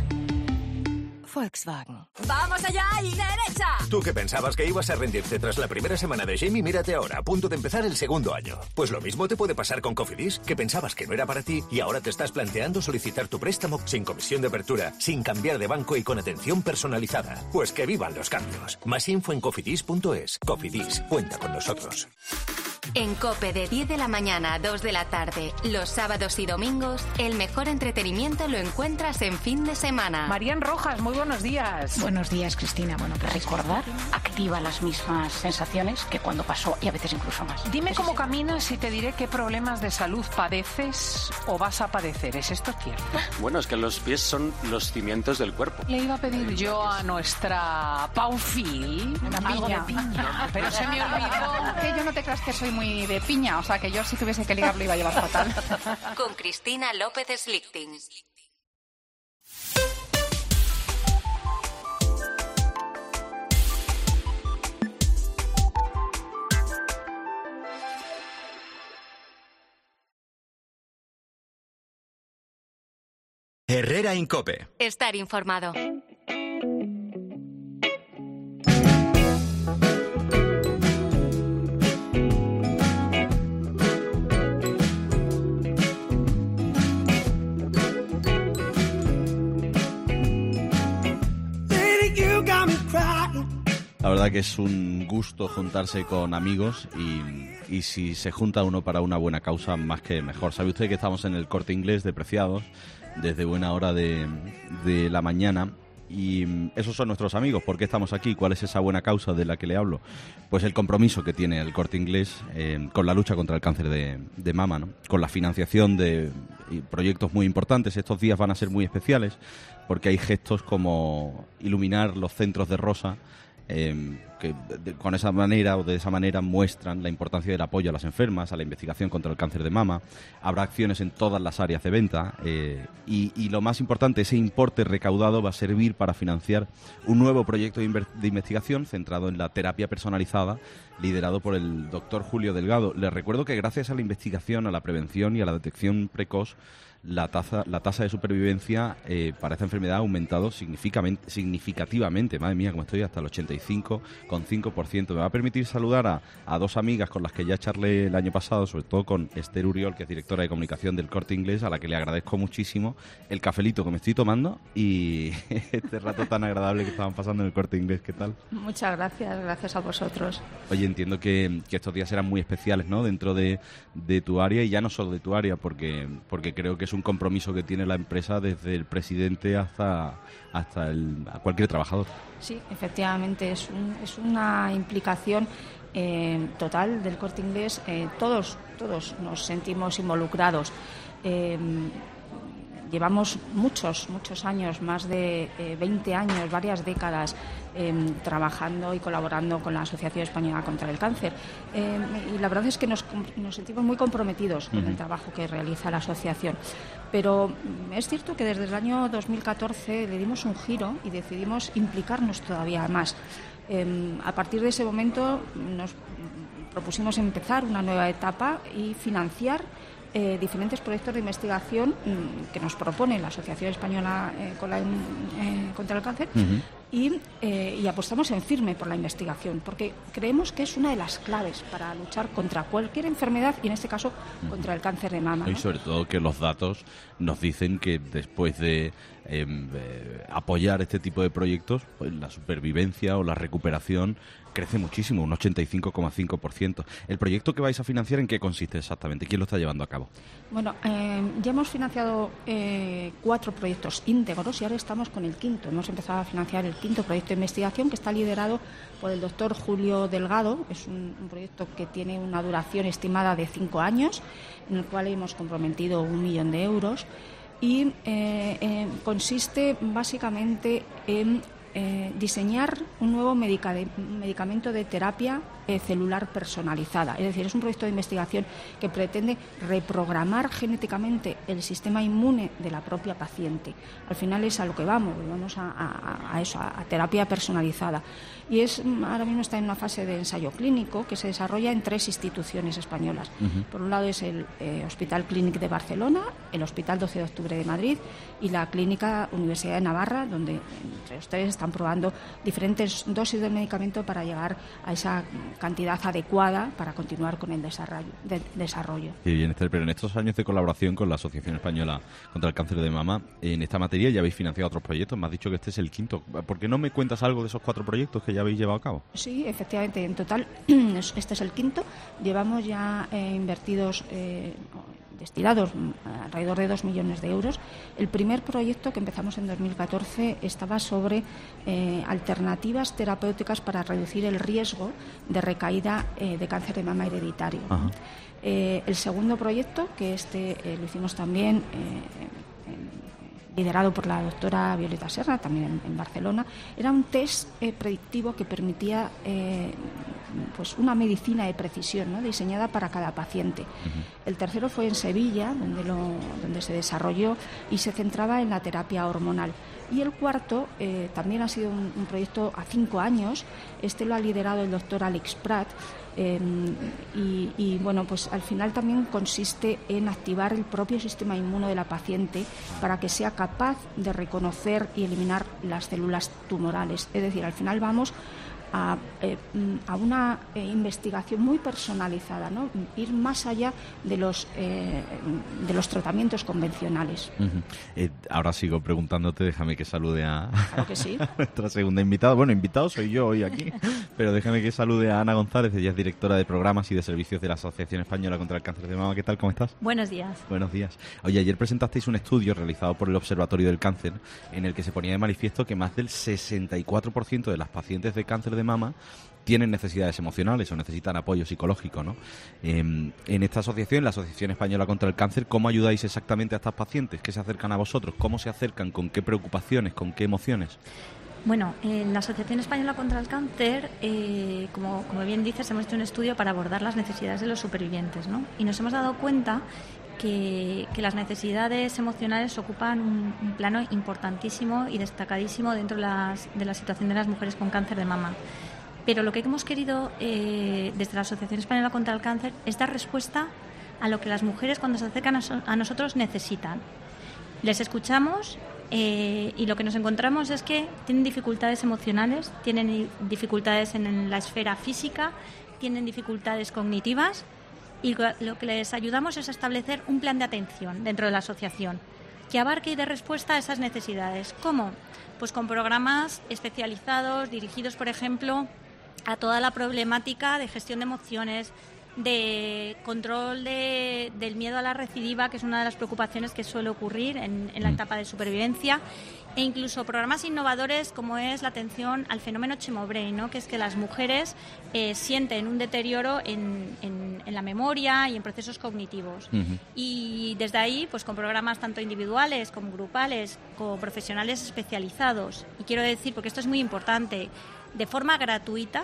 Volkswagen. ¡Vamos allá y derecha! Tú que pensabas que ibas a rendirte tras la primera semana de Jamie, mírate ahora, a punto de empezar el segundo año. Pues lo mismo te puede pasar con Cofidis, que pensabas que no era para ti y ahora te estás planteando solicitar tu préstamo sin comisión de apertura, sin cambiar de banco y con atención personalizada. Pues que vivan los cambios. Más info en cofidis punto es. Cofidis, cuenta con nosotros. En COPE de diez de la mañana a dos de la tarde, los sábados y domingos, el mejor entretenimiento lo encuentras en fin de semana. Marían Rojas, muy buenos días. Buenos días, Cristina. Bueno, pues recordar activa las mismas sensaciones que cuando pasó y a veces incluso más. Dime Eso cómo sí. caminas y te diré qué problemas de salud padeces o vas a padecer. ¿Es esto cierto? Bueno, es que los pies son los cimientos del cuerpo. Le iba a pedir yo a nuestra Paufil algo de piña, pero se me olvidó. Que yo no te creas que soy muy de piña, o sea que yo si tuviese que ligar lo iba a llevar fatal. Con Cristina López Slichting. Herrera en COPE. Estar informado. La verdad que es un gusto juntarse con amigos y, y si se junta uno para una buena causa, más que mejor. ¿Sabe usted que estamos en el Corte Inglés de Preciados desde buena hora de, de la mañana? Y esos son nuestros amigos. ¿Por qué estamos aquí? ¿Cuál es esa buena causa de la que le hablo? Pues el compromiso que tiene el Corte Inglés eh, con la lucha contra el cáncer de, de mama, ¿no? Con la financiación de proyectos muy importantes. Estos días van a ser muy especiales porque hay gestos como iluminar los centros de rosa, Eh, que de, con esa manera o de esa manera muestran la importancia del apoyo a las enfermas, a la investigación contra el cáncer de mama. Habrá acciones en todas las áreas de venta eh, y, y lo más importante, ese importe recaudado va a servir para financiar un nuevo proyecto de, inver- de investigación centrado en la terapia personalizada, liderado por el doctor Julio Delgado. Les recuerdo que gracias a la investigación, a la prevención y a la detección precoz, la tasa, la tasa de supervivencia eh, para esta enfermedad ha aumentado significativamente, significativamente. Madre mía, como estoy, hasta el ochenta y cinco coma cinco por ciento. Me va a permitir saludar a, a dos amigas con las que ya charlé el año pasado, sobre todo con Esther Uriol, que es directora de comunicación del Corte Inglés, a la que le agradezco muchísimo el cafelito que me estoy tomando y este rato tan agradable que estaban pasando en el Corte Inglés. ¿Qué tal? Muchas gracias, gracias a vosotros. Oye, entiendo que, que estos días serán muy especiales, ¿no?, dentro de, de tu área, y ya no solo de tu área, porque, porque creo que es un compromiso que tiene la empresa desde el presidente hasta, hasta el, a cualquier trabajador. Sí, efectivamente, es, un, es una implicación eh, total del Corte Inglés. Eh, todos, todos nos sentimos involucrados. Eh, Llevamos muchos, muchos años, más de eh, veinte años, varias décadas, eh, trabajando y colaborando con la Asociación Española contra el Cáncer. Eh, y la verdad es que nos, nos sentimos muy comprometidos con uh-huh. el trabajo que realiza la asociación. Pero es cierto que desde el año dos mil catorce le dimos un giro y decidimos implicarnos todavía más. Eh, a partir de ese momento nos propusimos empezar una nueva etapa y financiar Eh, diferentes proyectos de investigación mm, que nos propone la Asociación Española eh, con la, eh, contra el Cáncer uh-huh. y, eh, y apostamos en firme por la investigación, porque creemos que es una de las claves para luchar contra cualquier enfermedad y en este caso uh-huh. contra el cáncer de mama, ¿no? Y sobre todo que los datos nos dicen que después de eh, eh, apoyar este tipo de proyectos, pues la supervivencia o la recuperación crece muchísimo, un ochenta y cinco coma cinco por ciento. ¿El proyecto que vais a financiar en qué consiste exactamente? ¿Quién lo está llevando a cabo? Bueno, eh, ya hemos financiado eh, cuatro proyectos íntegros y ahora estamos con el quinto. Hemos empezado a financiar el quinto proyecto de investigación, que está liderado por el doctor Julio Delgado. Es un, un proyecto que tiene una duración estimada de cinco años, en el cual hemos comprometido un millón de euros y eh, eh, consiste básicamente en Eh, diseñar un nuevo medica- medicamento de terapia eh, celular personalizada. Es decir, es un proyecto de investigación que pretende reprogramar genéticamente el sistema inmune de la propia paciente. Al final es a lo que vamos, vamos a, a, a eso, a, a terapia personalizada. Y es ahora mismo está en una fase de ensayo clínico que se desarrolla en tres instituciones españolas. Uh-huh. Por un lado es el eh, Hospital Clínic de Barcelona, el Hospital doce de octubre de Madrid y la Clínica Universidad de Navarra, donde entre los tres están probando diferentes dosis del medicamento para llegar a esa cantidad adecuada para continuar con el desarrollo. De, desarrollo. Sí, bien, Esther, pero en estos años de colaboración con la Asociación Española contra el Cáncer de Mama, en esta materia ya habéis financiado otros proyectos. Me has dicho que este es el quinto. ¿Por qué no me cuentas algo de esos cuatro proyectos que ya habéis llevado a cabo? Sí, efectivamente, en total este es el quinto. Llevamos ya eh, invertidos, eh, destinados alrededor de dos millones de euros. El primer proyecto que empezamos en dos mil catorce estaba sobre eh, alternativas terapéuticas para reducir el riesgo de recaída eh, de cáncer de mama hereditario. Uh-huh. Eh, el segundo proyecto, que este eh, lo hicimos también eh, liderado por la doctora Violeta Serra, también en, en Barcelona, era un test eh, predictivo que permitía eh, pues una medicina de precisión, ¿no?, diseñada para cada paciente. Uh-huh. El tercero fue en Sevilla, donde, lo, donde se desarrolló y se centraba en la terapia hormonal. Y el cuarto eh, también ha sido un, un proyecto a cinco años. Este lo ha liderado el doctor Alex Prat. Eh, y, y bueno, pues al final también consiste en activar el propio sistema inmune de la paciente para que sea capaz de reconocer y eliminar las células tumorales. Es decir, al final vamos a, eh, a una eh, investigación muy personalizada, ¿no? Ir más allá de los eh, de los tratamientos convencionales. Uh-huh. Eh, ahora sigo preguntándote, déjame que salude a, claro que sí. a nuestra segunda invitada. Bueno, invitado soy yo hoy aquí, pero déjame que salude a Ana González, ella es directora de programas y de servicios de la Asociación Española contra el Cáncer de Mama. ¿Qué tal? ¿Cómo estás? Buenos días. Buenos días. Oye, ayer presentasteis un estudio realizado por el Observatorio del Cáncer en el que se ponía de manifiesto que más del sesenta y cuatro por ciento de las pacientes de cáncer de mama tienen necesidades emocionales o necesitan apoyo psicológico, ¿no? Eh, en esta asociación, la Asociación Española contra el Cáncer, ¿cómo ayudáis exactamente a estas pacientes que se acercan a vosotros? ¿Cómo se acercan? ¿Con qué preocupaciones? ¿Con qué emociones? Bueno, en la Asociación Española contra el Cáncer, eh, como, como bien dices, hemos hecho un estudio para abordar las necesidades de los supervivientes, ¿no? Y nos hemos dado cuenta que, que las necesidades emocionales ocupan un, un plano importantísimo y destacadísimo dentro de, las, de la situación de las mujeres con cáncer de mama. Pero lo que hemos querido eh, desde la Asociación Española contra el Cáncer es dar respuesta a lo que las mujeres cuando se acercan a, so- a nosotros necesitan. Les escuchamos eh, y lo que nos encontramos es que tienen dificultades emocionales, tienen dificultades en, en la esfera física, tienen dificultades cognitivas y lo que les ayudamos es a establecer un plan de atención dentro de la asociación que abarque y dé respuesta a esas necesidades. ¿Cómo? Pues con programas especializados dirigidos, por ejemplo, a toda la problemática de gestión de emociones, de control de, del miedo a la recidiva, que es una de las preocupaciones que suele ocurrir en, en la etapa de supervivencia, e incluso programas innovadores como es la atención al fenómeno chemobrain, ¿no? Que es que las mujeres eh, sienten un deterioro en, en, en la memoria y en procesos cognitivos. Uh-huh. Y desde ahí, pues con programas tanto individuales como grupales, como profesionales especializados. Y quiero decir, porque esto es muy importante, de forma gratuita,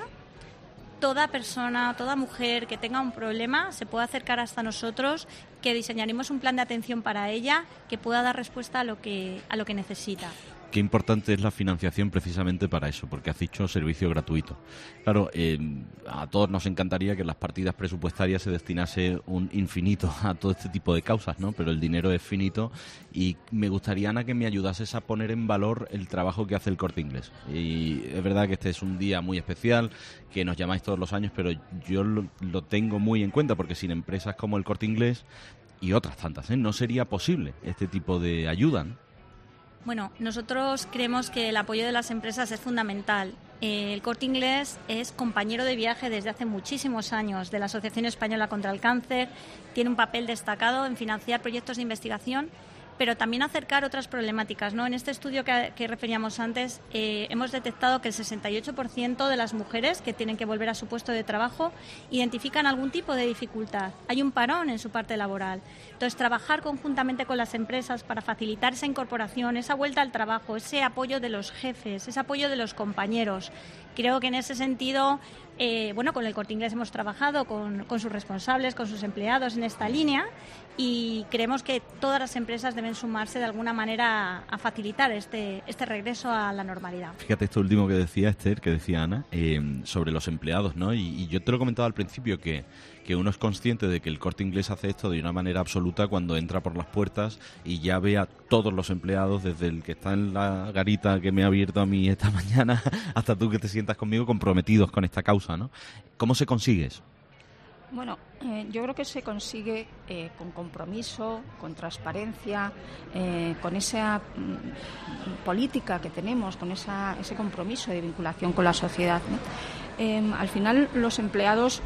toda persona, toda mujer que tenga un problema se puede acercar hasta nosotros, que diseñaremos un plan de atención para ella que pueda dar respuesta a lo que, a lo que necesita. Qué importante es la financiación precisamente para eso, porque has dicho servicio gratuito. Claro, eh, a todos nos encantaría que en las partidas presupuestarias se destinase un infinito a todo este tipo de causas, ¿no? Pero el dinero es finito y me gustaría, Ana, que me ayudases a poner en valor el trabajo que hace el Corte Inglés. Y es verdad que este es un día muy especial, que nos llamáis todos los años, pero yo lo, lo tengo muy en cuenta, porque sin empresas como el Corte Inglés y otras tantas, ¿eh? no sería posible este tipo de ayuda, ¿no? Bueno, nosotros creemos que el apoyo de las empresas es fundamental. Eh, el Corte Inglés es compañero de viaje desde hace muchísimos años de la Asociación Española contra el Cáncer, tiene un papel destacado en financiar proyectos de investigación, pero también acercar otras problemáticas, ¿no? En este estudio que, que referíamos antes, eh, hemos detectado que el sesenta y ocho por ciento de las mujeres que tienen que volver a su puesto de trabajo identifican algún tipo de dificultad. Hay un parón en su parte laboral. Entonces, trabajar conjuntamente con las empresas para facilitar esa incorporación, esa vuelta al trabajo, ese apoyo de los jefes, ese apoyo de los compañeros. Creo que en ese sentido, eh, bueno, con el Corte Inglés hemos trabajado con, con sus responsables, con sus empleados en esta línea, y creemos que todas las empresas deben sumarse de alguna manera a, a facilitar este, este regreso a la normalidad. Fíjate esto último que decía Esther, que decía Ana, eh, sobre los empleados, ¿no? Y, y yo te lo comentaba al principio, que, que uno es consciente de que el Corte Inglés hace esto de una manera absoluta cuando entra por las puertas y ya ve a todos los empleados, desde el que está en la garita que me ha abierto a mí esta mañana hasta tú que te sientas conmigo, comprometidos con esta causa, ¿no? ¿Cómo se consigue eso? Bueno, eh, yo creo que se consigue eh, con compromiso, con transparencia, eh, con esa mm, política que tenemos, con esa, ese compromiso de vinculación con la sociedad, ¿no? Eh, al final los empleados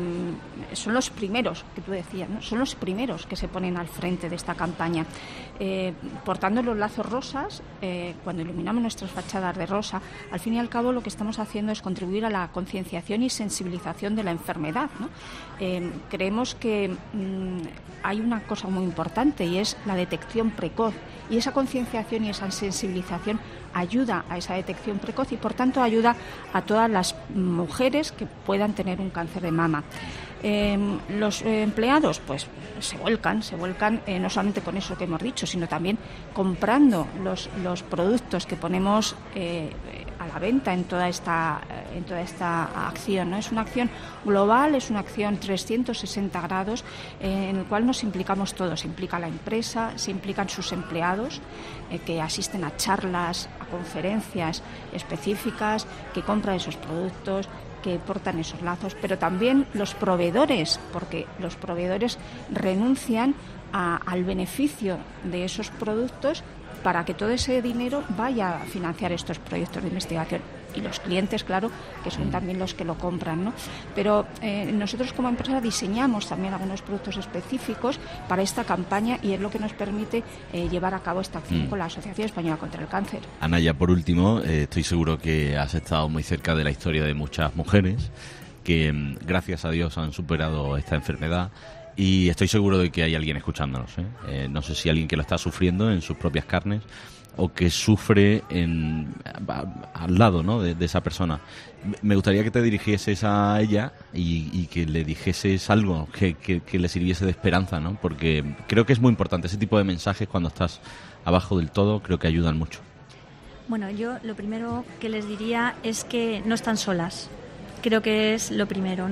mmm, son los primeros, que tú decías, ¿no? Son los primeros que se ponen al frente de esta campaña, eh, portando los lazos rosas. Eh, cuando iluminamos nuestras fachadas de rosa, al fin y al cabo lo que estamos haciendo es contribuir a la concienciación y sensibilización de la enfermedad, ¿no? Eh, creemos que mmm, hay una cosa muy importante, y es la detección precoz, y esa concienciación y esa sensibilización ayuda a esa detección precoz y, por tanto, ayuda a todas las mujeres que puedan tener un cáncer de mama. Eh, los eh, empleados pues se vuelcan, se vuelcan eh, no solamente con eso que hemos dicho, sino también comprando los, los productos que ponemos eh, a la venta en toda esta en toda esta acción, ¿no? Es una acción global, es una acción trescientos sesenta grados, eh, en el cual nos implicamos todos. Se implica la empresa, se implican sus empleados, eh, que asisten a charlas, a conferencias específicas, que compran esos productos, que portan esos lazos, pero también los proveedores, porque los proveedores renuncian a, al beneficio de esos productos para que todo ese dinero vaya a financiar estos proyectos de investigación. Y los clientes, claro, que son también los que lo compran, ¿no? Pero eh, nosotros como empresa diseñamos también algunos productos específicos para esta campaña, y es lo que nos permite eh, llevar a cabo esta acción mm. con la Asociación Española contra el Cáncer. Ana, ya por último, eh, estoy seguro que has estado muy cerca de la historia de muchas mujeres que, gracias a Dios, han superado esta enfermedad. Y estoy seguro de que hay alguien escuchándonos, ¿eh? Eh, no sé si alguien que lo está sufriendo en sus propias carnes o que sufre en, a, al lado, ¿no? de, de esa persona. Me gustaría que te dirigieses a ella y, y que le dijeses algo que, que, que le sirviese de esperanza, ¿no? Porque creo que es muy importante ese tipo de mensajes cuando estás abajo del todo, creo que ayudan mucho. Bueno, yo lo primero que les diría es que no están solas. Creo que es lo primero, ¿no?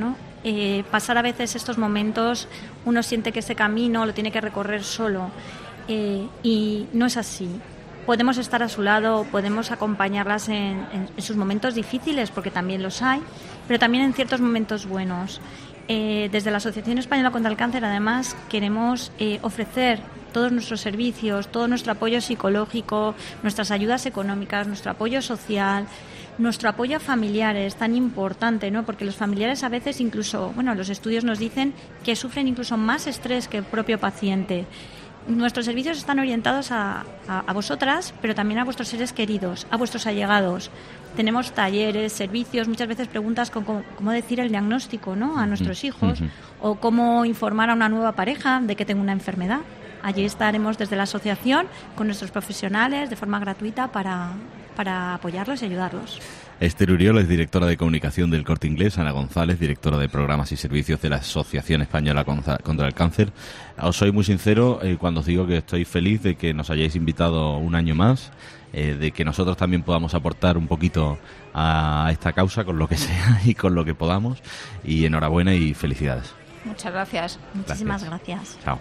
eh, pasar a veces estos momentos, uno siente que ese camino lo tiene que recorrer solo, eh, y no es así. Podemos estar a su lado, podemos acompañarlas en, en, en sus momentos difíciles, porque también los hay, pero también en ciertos momentos buenos. Eh, desde la Asociación Española contra el Cáncer, además, queremos eh, ofrecer todos nuestros servicios, todo nuestro apoyo psicológico, nuestras ayudas económicas, nuestro apoyo social, nuestro apoyo a familiares, tan importante, ¿no? Porque los familiares a veces incluso, bueno, los estudios nos dicen que sufren incluso más estrés que el propio paciente. Nuestros servicios están orientados a, a, a vosotras, pero también a vuestros seres queridos, a vuestros allegados. Tenemos talleres, servicios, muchas veces preguntas con cómo, cómo decir el diagnóstico, ¿no?, a nuestros hijos, uh-huh. o cómo informar a una nueva pareja de que tengo una enfermedad. Allí estaremos desde la asociación con nuestros profesionales de forma gratuita para, para apoyarlos y ayudarlos. Esther Uriol es directora de comunicación del Corte Inglés, Ana González, directora de programas y servicios de la Asociación Española contra el Cáncer. Os soy muy sincero eh, cuando os digo que estoy feliz de que nos hayáis invitado un año más, eh, de que nosotros también podamos aportar un poquito a esta causa con lo que sea y con lo que podamos. Y enhorabuena y felicidades. Muchas gracias. Muchísimas gracias. Chao.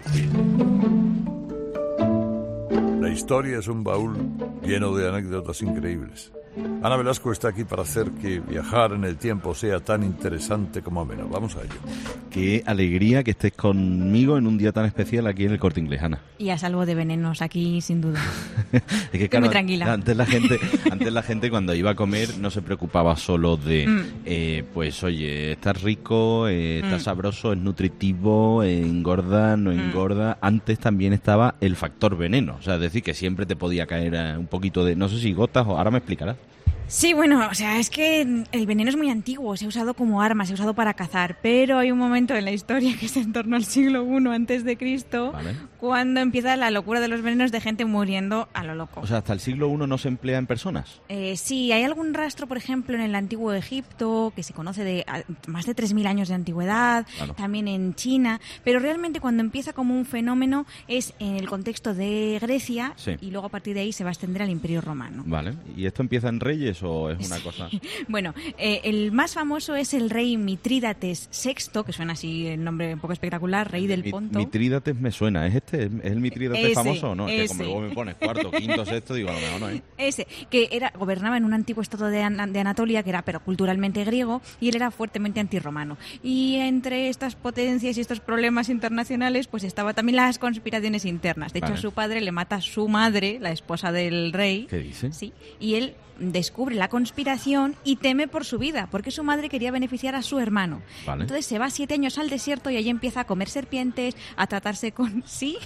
La historia es un baúl lleno de anécdotas increíbles. Ana Velasco está aquí para hacer que viajar en el tiempo sea tan interesante como ameno. Vamos a ello. Qué alegría que estés conmigo en un día tan especial aquí en el Corte Inglés, Ana. Y a salvo de venenos aquí, sin duda. Es que, Estoy claro, muy tranquila. Antes la gente, antes la gente cuando iba a comer no se preocupaba solo de, mm. eh, pues oye, está rico, eh, está mm. sabroso, es nutritivo, eh, engorda, no engorda. Mm. Antes también estaba el factor veneno, o sea, es decir, que siempre te podía caer uh, un poquito de, no sé si gotas o ahora me explicarás. Sí, bueno, o sea, es que el veneno es muy antiguo, se ha usado como arma, se ha usado para cazar, pero hay un momento en la historia que es en torno al siglo primero antes de Cristo, vale, cuando empieza la locura de los venenos de gente muriendo a lo loco. O sea, hasta el siglo primero no se emplea en personas. Eh, sí, hay algún rastro, por ejemplo, en el antiguo Egipto, que se conoce de más de tres mil años de antigüedad, claro, también en China, pero realmente cuando empieza como un fenómeno es en el contexto de Grecia, sí, y luego a partir de ahí se va a extender al Imperio Romano. Vale, ¿y esto empieza en Reyes o es una cosa? Bueno, eh, el más famoso es el rey Mitrídates sexto, que suena así el nombre un poco espectacular, rey del Ponto. Mitrídates me suena, ¿es este? ¿Es el Mitrídates ese, famoso o no? Ese. Que como luego me pones cuarto, quinto, sexto, digo, a lo mejor no es. Ese, que era, gobernaba en un antiguo estado de, An- de Anatolia, que era pero culturalmente griego, y él era fuertemente antirromano. Y entre estas potencias y estos problemas internacionales, pues estaba también las conspiraciones internas. De hecho, vale, a su padre le mata a su madre, la esposa del rey. ¿Qué dice? Sí, y él descubre la conspiración y teme por su vida, porque su madre quería beneficiar a su hermano. Vale. Entonces se va siete años al desierto y allí empieza a comer serpientes, a tratarse con... ¿Sí?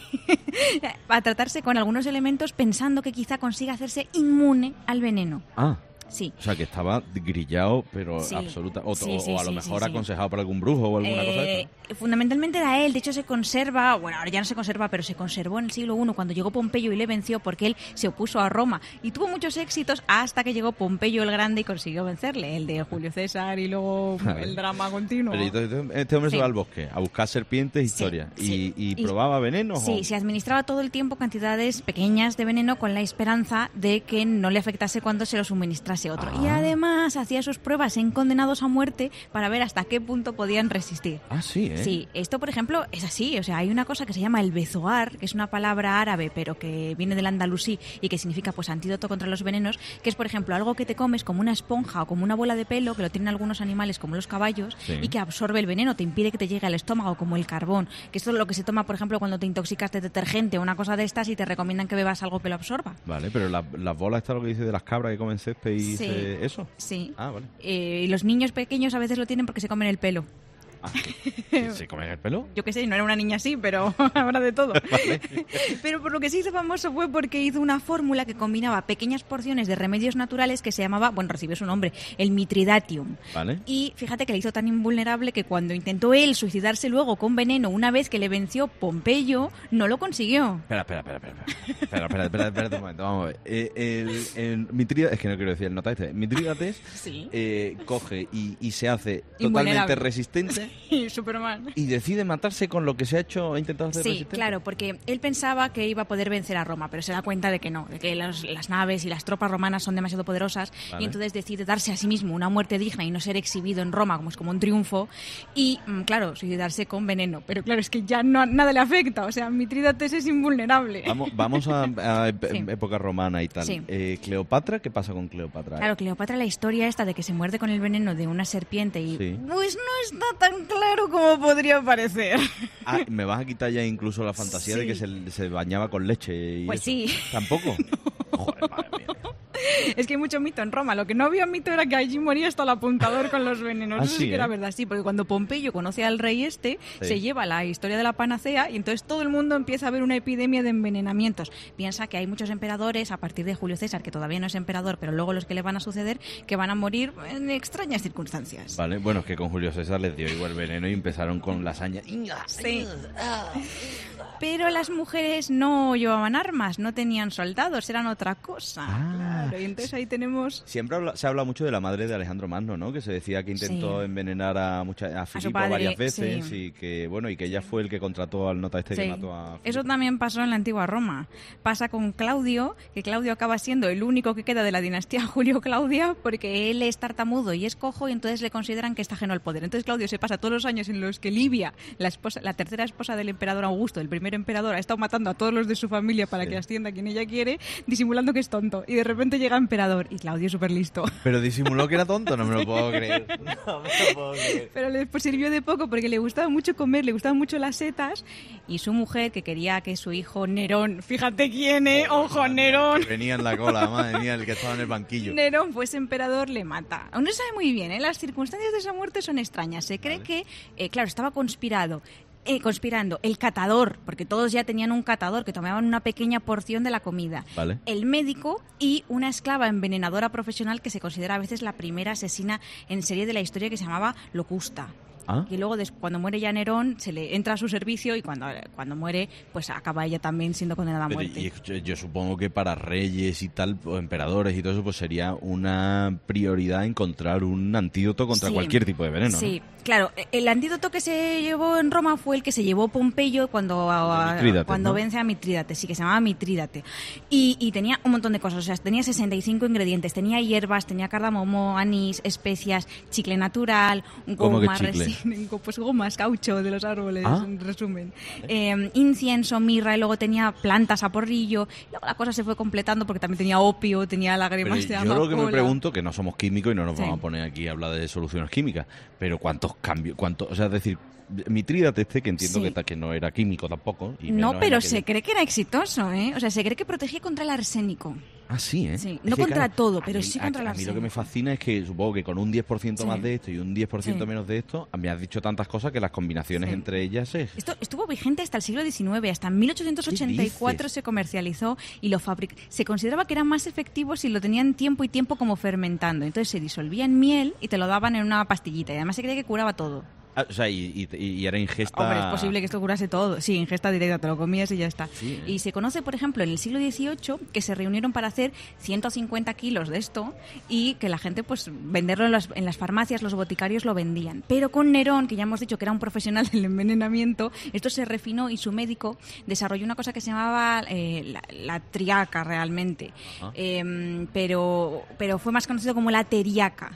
a tratarse con algunos elementos pensando que quizá consiga hacerse inmune al veneno. Ah. Sí. O sea, que estaba grillado, pero sí, absoluta... O, sí, sí, o a lo sí, mejor sí, aconsejado sí. por algún brujo o alguna eh, cosa de esta. Fundamentalmente era él. De hecho, se conserva... Bueno, ahora ya no se conserva, pero se conservó en el siglo primero cuando llegó Pompeyo y le venció porque él se opuso a Roma. Y tuvo muchos éxitos hasta que llegó Pompeyo el Grande y consiguió vencerle. El de Julio César y luego el drama continuo. Pero entonces, este hombre sí. se va al bosque a buscar serpientes, historia. Sí, sí. ¿Y, y, y probaba veneno? Sí, o... se administraba todo el tiempo cantidades pequeñas de veneno con la esperanza de que no le afectase cuando se lo suministrase otro. Ah. Y además hacía sus pruebas en condenados a muerte para ver hasta qué punto podían resistir. Ah, sí, ¿eh? Sí, esto, por ejemplo, es así. O sea, hay una cosa que se llama el bezoar, que es una palabra árabe, pero que viene del andalusí y que significa, pues, antídoto contra los venenos, que es, por ejemplo, algo que te comes como una esponja o como una bola de pelo, que lo tienen algunos animales como los caballos, sí, y que absorbe el veneno, te impide que te llegue al estómago, como el carbón. Que esto es lo que se toma, por ejemplo, cuando te intoxicas de detergente o una cosa de estas y te recomiendan que bebas algo que lo absorba. Vale, pero las la bolas, está lo que dice de las cabras que comen césped y sí, se, eso. Sí. Ah, vale. Eh, y los niños pequeños a veces lo tienen porque se comen el pelo. Ah, ¿se comen el pelo? Yo qué sé, no era una niña así, pero habrá de todo. Vale. Pero por lo que se hizo famoso fue porque hizo una fórmula que combinaba pequeñas porciones de remedios naturales que se llamaba, bueno, recibió su nombre, el Mitridatium. Vale. Y fíjate que le hizo tan invulnerable que cuando intentó él suicidarse luego con veneno, una vez que le venció Pompeyo, no lo consiguió. Espera, espera, espera, espera. Espera, espera, espera, espera un momento, vamos a ver. Eh, el, el Mitrídates, es que no quiero decir el nota este, Mitrídates sí. eh, coge y, y se hace totalmente resistente y Superman. Y decide matarse con lo que se ha hecho, ha intentado hacer Sí, resistente. claro, porque él pensaba que iba a poder vencer a Roma, pero se da cuenta de que no, de que los, las naves y las tropas romanas son demasiado poderosas, Vale. y entonces decide darse a sí mismo una muerte digna y no ser exhibido en Roma como es como un triunfo, y mm, claro, suicidarse con veneno. Pero claro, es que ya no, nada le afecta, o sea, Mitrídates es invulnerable. Vamos, vamos a, a ep- Sí. época romana y tal. Sí. Eh, Cleopatra, ¿qué pasa con Cleopatra? Claro, Cleopatra, la historia esta de que se muerde con el veneno de una serpiente y Sí. pues no está tan claro como podría parecer. Ah, me vas a quitar ya incluso la fantasía Sí. de que se, se bañaba con leche y Pues eso. sí. ¿Tampoco? Es que hay mucho mito en Roma. Lo que no había mito era que allí moría hasta el apuntador con los venenos. Ah, Eso sí sí, que era ¿eh? verdad, sí, porque cuando Pompeyo conoce al rey este, Sí. se lleva la historia de la panacea y entonces todo el mundo empieza a ver una epidemia de envenenamientos. Piensa que hay muchos emperadores, a partir de Julio César, que todavía no es emperador, pero luego los que le van a suceder, que van a morir en extrañas circunstancias. Vale, bueno, es que con Julio César les dio igual veneno y empezaron con lasaña. Sí. Pero las mujeres no llevaban armas, no tenían soldados, eran otra cosa. Claro, y entonces ahí tenemos... Siempre habla- se habla mucho de la madre de Alejandro Magno, ¿no? Que se decía que intentó Sí. envenenar a, mucha, a Filipo padre, varias veces sí. y que bueno y que ella fue el que contrató al nota este Sí. que mató a Eso también pasó en la antigua Roma. Pasa con Claudio, que Claudio acaba siendo el único que queda de la dinastía Julio-Claudia porque él es tartamudo y es cojo y entonces le consideran que está ajeno al poder. Entonces Claudio se pasa todos los años en los que Livia, la esposa, la tercera esposa del emperador Augusto, el primer emperador, ha estado matando a todos los de su familia para Sí. que ascienda a quien ella quiere, disimulando que es tonto. Y de repente llega emperador y Claudio es súper listo. Pero disimuló que era tonto, no me lo puedo creer. No me lo puedo creer. Pero le pues, sirvió de poco porque le gustaba mucho comer, le gustaban mucho las setas y su mujer que quería que su hijo Nerón, fíjate quién, ¿eh? ¡Ojo, Nerón! Venía en la cola, madre mía, el que estaba en el banquillo. Nerón fuese emperador, le mata. Aún no se sabe muy bien, ¿eh? Las circunstancias de esa muerte son extrañas. Se cree que, eh, claro, estaba conspirado. Eh, conspirando el catador, porque todos ya tenían un catador que tomaban una pequeña porción de la comida, Vale. el médico y una esclava envenenadora profesional que se considera a veces la primera asesina en serie de la historia, que se llamaba Locusta. ¿Ah? Y luego, des- cuando muere ya Nerón, se le entra a su servicio y cuando, cuando muere, pues acaba ella también siendo condenada a Pero, muerte. y yo, yo supongo que para reyes y tal, o emperadores y todo eso, pues sería una prioridad encontrar un antídoto contra Sí. cualquier tipo de veneno, ¿no? Sí, claro. El antídoto que se llevó en Roma fue el que se llevó Pompeyo cuando, a- Mitrídates, cuando ¿no? vence a Mitrídates, sí, que se llamaba Mitrídate. Y, y tenía un montón de cosas, o sea, tenía sesenta y cinco ingredientes. Tenía hierbas, tenía cardamomo, anís, especias, chicle natural, ¿Cómo que goma, chicle? resina, pues gomas, caucho de los árboles, Ah. en resumen. Eh, incienso, mirra, y luego tenía plantas a porrillo. Luego la cosa se fue completando porque también tenía opio, tenía Pero lágrimas de yo lo que me amapola. pregunto, que no somos químicos y no nos Sí. vamos a poner aquí a hablar de soluciones químicas, pero ¿cuántos cambios? Cuántos, o sea, es decir, Mitrídates este, que entiendo Sí. que, ta- que no era químico tampoco. Y No, menos en pero aquel- se cree que era exitoso, ¿eh? O sea, se cree que protegía contra el arsénico. Ah, sí, ¿eh? Sí, Es no que, contra claro, todo, a pero mí- sí a- contra el A mí lo que me arsénico. fascina es que supongo que con un diez por ciento Sí. más de esto y un diez por ciento Sí. menos de esto, me has dicho tantas cosas que las combinaciones Sí. entre ellas es... Esto estuvo vigente hasta el siglo diecinueve, hasta en mil ochocientos ochenta y cuatro dices? se comercializó y lo fabric... se consideraba que era más efectivo si lo tenían tiempo y tiempo como fermentando. Entonces se disolvía en miel y te lo daban en una pastillita y además se creía que curaba todo. Ah, o sea, y, y- y era ingesta... Hombre, es posible que esto curase todo. Sí, ingesta directa, te lo comías y ya está. Sí, ¿eh? Y se conoce, por ejemplo, en el siglo dieciocho que se reunieron para hacer ciento cincuenta kilos de esto y que la gente, pues, venderlo en las, en las farmacias, los boticarios lo vendían. Pero con Nerón, que ya hemos dicho que era un profesional del envenenamiento, esto se refinó y su médico desarrolló una cosa que se llamaba eh, la, la triaca realmente. Ajá. Eh, pero, pero fue más conocido como la teriaca.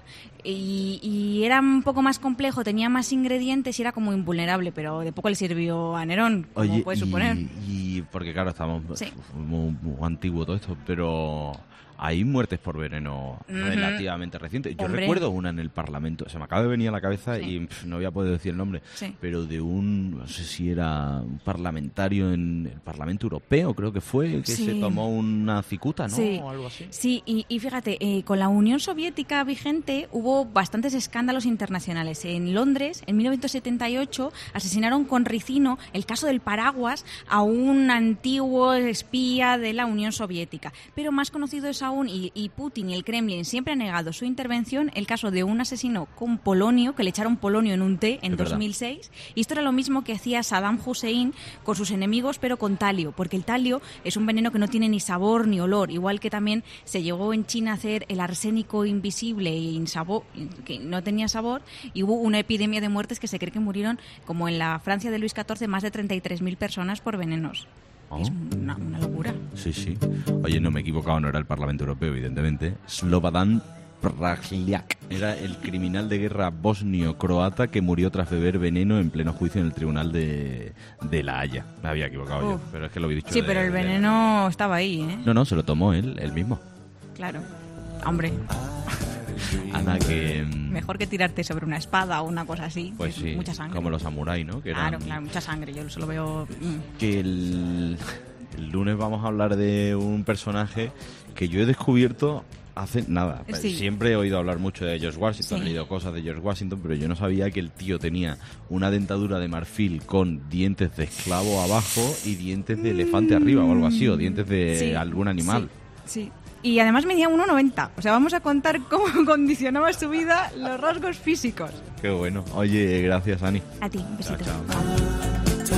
Y, y era un poco más complejo, tenía más ingredientes y era como invulnerable, pero de poco le sirvió a Nerón, como Oye, puedes y, suponer. y porque claro, estamos Sí. muy, muy antiguo todo esto, pero hay muertes por veneno Ujú. relativamente recientes. Yo Hombre. recuerdo una en el Parlamento, se me acaba de venir a la cabeza Sí. y pf, no voy a poder decir el nombre, Sí. pero de un, no sé si era un parlamentario en el Parlamento Europeo, creo que fue, que Sí. se tomó una cicuta, ¿no? Sí, O algo así. sí y, y fíjate, eh, con la Unión Soviética vigente hubo bastantes escándalos internacionales. En Londres, en mil novecientos setenta y ocho, asesinaron con ricino, el caso del paraguas, a un antiguo espía de la Unión Soviética. Pero más conocido es aún aún, y, y Putin y el Kremlin siempre han negado su intervención, el caso de un asesino con polonio, que le echaron polonio en un té en dos mil seis, y esto era lo mismo que hacía Saddam Hussein con sus enemigos, pero con talio, porque el talio es un veneno que no tiene ni sabor ni olor, igual que también se llegó en China a hacer el arsénico invisible e insabor, que no tenía sabor, y hubo una epidemia de muertes que se cree que murieron, como en la Francia de Luis catorce, más de treinta y tres mil personas por venenos. Oh. Es una, una locura. Sí, sí. Oye, no me he equivocado, no era el Parlamento Europeo, evidentemente. Slobodan Praljak era el criminal de guerra bosnio-croata que murió tras beber veneno en pleno juicio en el tribunal de, de La Haya. Me había equivocado Uh. yo, pero es que lo había dicho. Sí, de- pero el de- veneno estaba ahí, ¿eh? No, no, se lo tomó él, él mismo. Claro. Hombre, Ana, que... mm, mejor que tirarte sobre una espada o una cosa así. Pues es sí, mucha sangre. como los samuráis, ¿no? Que eran- Claro, claro, mucha sangre. Yo solo veo... mm. que el, el lunes vamos a hablar de un personaje que yo he descubierto hace nada. Sí. Siempre he oído hablar mucho de George Washington, Sí. he leído cosas de George Washington, pero yo no sabía que el tío tenía una dentadura de marfil con dientes de esclavo abajo y dientes de elefante arriba o algo así, o dientes de Sí, algún animal. Sí. Y además medía uno noventa. O sea, vamos a contar cómo condicionaba su vida los rasgos físicos. Qué bueno. Oye, gracias, Ani. A ti, un besito. Chao, chao.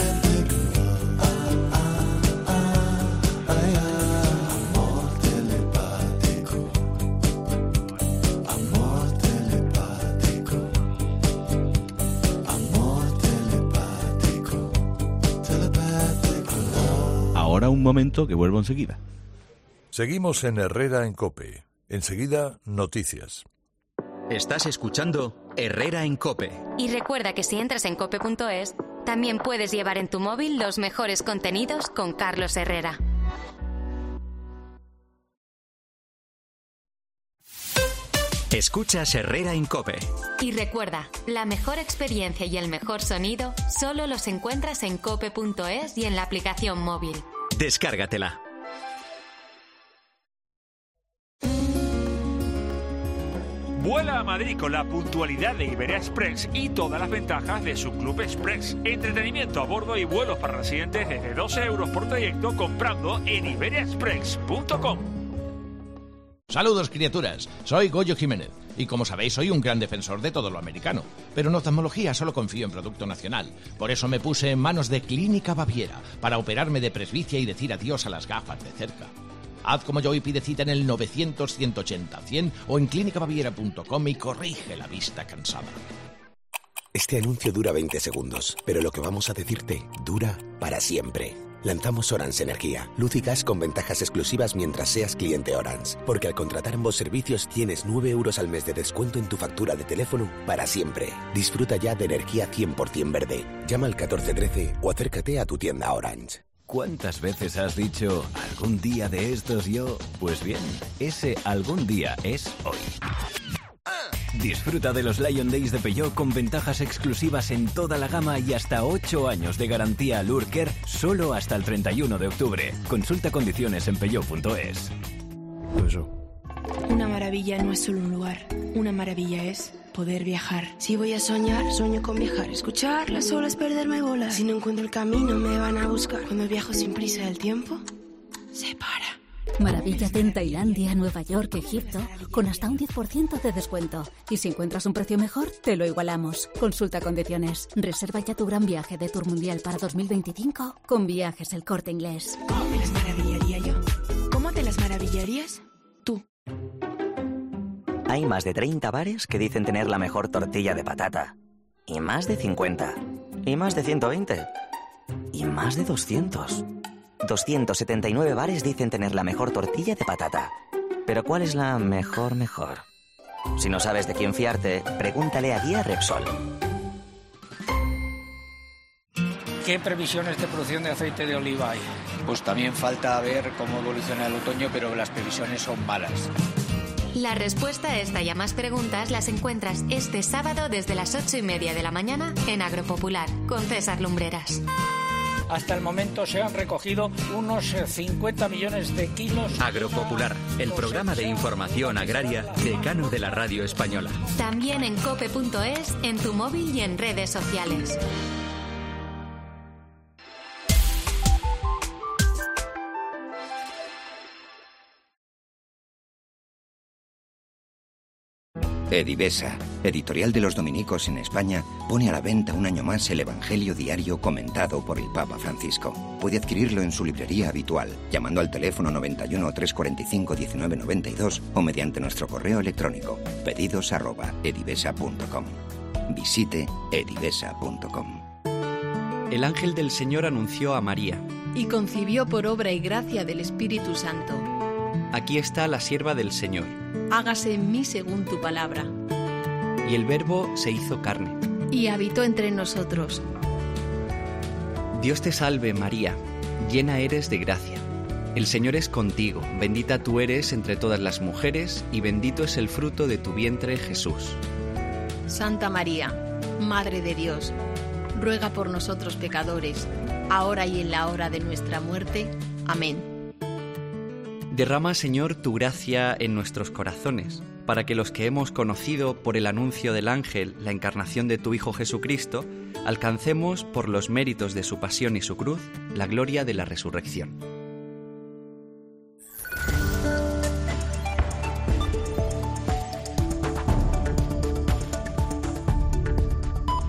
Ahora un momento que vuelvo enseguida. Seguimos en Herrera en COPE. Enseguida, noticias. Estás escuchando Herrera en COPE. Y recuerda que si entras en cope punto es, también puedes llevar en tu móvil los mejores contenidos con Carlos Herrera. Escuchas Herrera en COPE. Y recuerda, la mejor experiencia y el mejor sonido solo los encuentras en cope punto es y en la aplicación móvil. Descárgatela. Vuela a Madrid con la puntualidad de Iberia Express y todas las ventajas de su Club Express. Entretenimiento a bordo y vuelos para residentes desde doce euros por trayecto comprando en iberia express punto com. Saludos, criaturas. Soy Goyo Jiménez y, como sabéis, soy un gran defensor de todo lo americano. Pero en oftalmología solo confío en producto nacional. Por eso me puse en manos de Clínica Baviera para operarme de presbicia y decir adiós a las gafas de cerca. Haz como yo y pide cita en el novecientos, ciento ochenta, cien o en clínica baviera punto com y corrige la vista cansada. Este anuncio dura veinte segundos, pero lo que vamos a decirte dura para siempre. Lanzamos Orange Energía, luz y gas con ventajas exclusivas mientras seas cliente Orange. Porque al contratar ambos servicios tienes nueve euros al mes de descuento en tu factura de teléfono para siempre. Disfruta ya de energía cien por ciento verde. Llama al catorce trece o acércate a tu tienda Orange. ¿Cuántas veces has dicho algún día de estos yo? Pues bien, ese algún día es hoy. Disfruta de los Lion Days de Peugeot con ventajas exclusivas en toda la gama y hasta ocho años de garantía al Urker solo hasta el treinta y uno de octubre. Consulta condiciones en peugeot punto es. Eso. Una maravilla no es solo un lugar. Una maravilla es poder viajar. Si voy a soñar, sueño con viajar. Escuchar las olas, perderme bolas. Si no encuentro el camino, me van a buscar. Cuando viajo sin prisa, el tiempo se para. Maravillas en Tailandia, Nueva York, Egipto, con hasta un diez por ciento de descuento. Y si encuentras un precio mejor, te lo igualamos. Consulta condiciones. Reserva ya tu gran viaje de Tour Mundial para dos mil veinticinco con Viajes El Corte Inglés. ¿Cómo me las maravillaría yo? ¿Cómo te las maravillarías tú? Hay más de treinta bares que dicen tener la mejor tortilla de patata. Y más de cincuenta. Y más de ciento veinte. Y más de doscientos. doscientos setenta y nueve bares dicen tener la mejor tortilla de patata. Pero ¿cuál es la mejor mejor? Si no sabes de quién fiarte, pregúntale a Guía Repsol. ¿Qué previsiones de producción de aceite de oliva hay? Pues también falta ver cómo evoluciona el otoño, pero las previsiones son malas. La respuesta a esta y a más preguntas las encuentras este sábado desde las ocho y media de la mañana en Agropopular con César Lumbreras. Hasta el momento se han recogido unos cincuenta millones de kilos. Agropopular, el programa de información agraria decano de la radio española. También en cope punto es, en tu móvil y en redes sociales. Edivesa, editorial de los dominicos en España, pone a la venta un año más el Evangelio diario comentado por el Papa Francisco. Puede adquirirlo en su librería habitual, llamando al teléfono noventa y uno, trescientos cuarenta y cinco, diecinueve noventa y dos o mediante nuestro correo electrónico pedidos arroba edivesa punto com. Visite edivesa punto com. El ángel del Señor anunció a María. Y concibió por obra y gracia del Espíritu Santo. Aquí está la sierva del Señor. Hágase en mí según tu palabra. Y el Verbo se hizo carne. Y habitó entre nosotros. Dios te salve, María, llena eres de gracia. El Señor es contigo, bendita tú eres entre todas las mujeres, y bendito es el fruto de tu vientre, Jesús. Santa María, Madre de Dios, ruega por nosotros pecadores, ahora y en la hora de nuestra muerte. Amén. Derrama, Señor, tu gracia en nuestros corazones, para que los que hemos conocido por el anuncio del ángel la encarnación de tu Hijo Jesucristo, alcancemos, por los méritos de su pasión y su cruz, la gloria de la resurrección.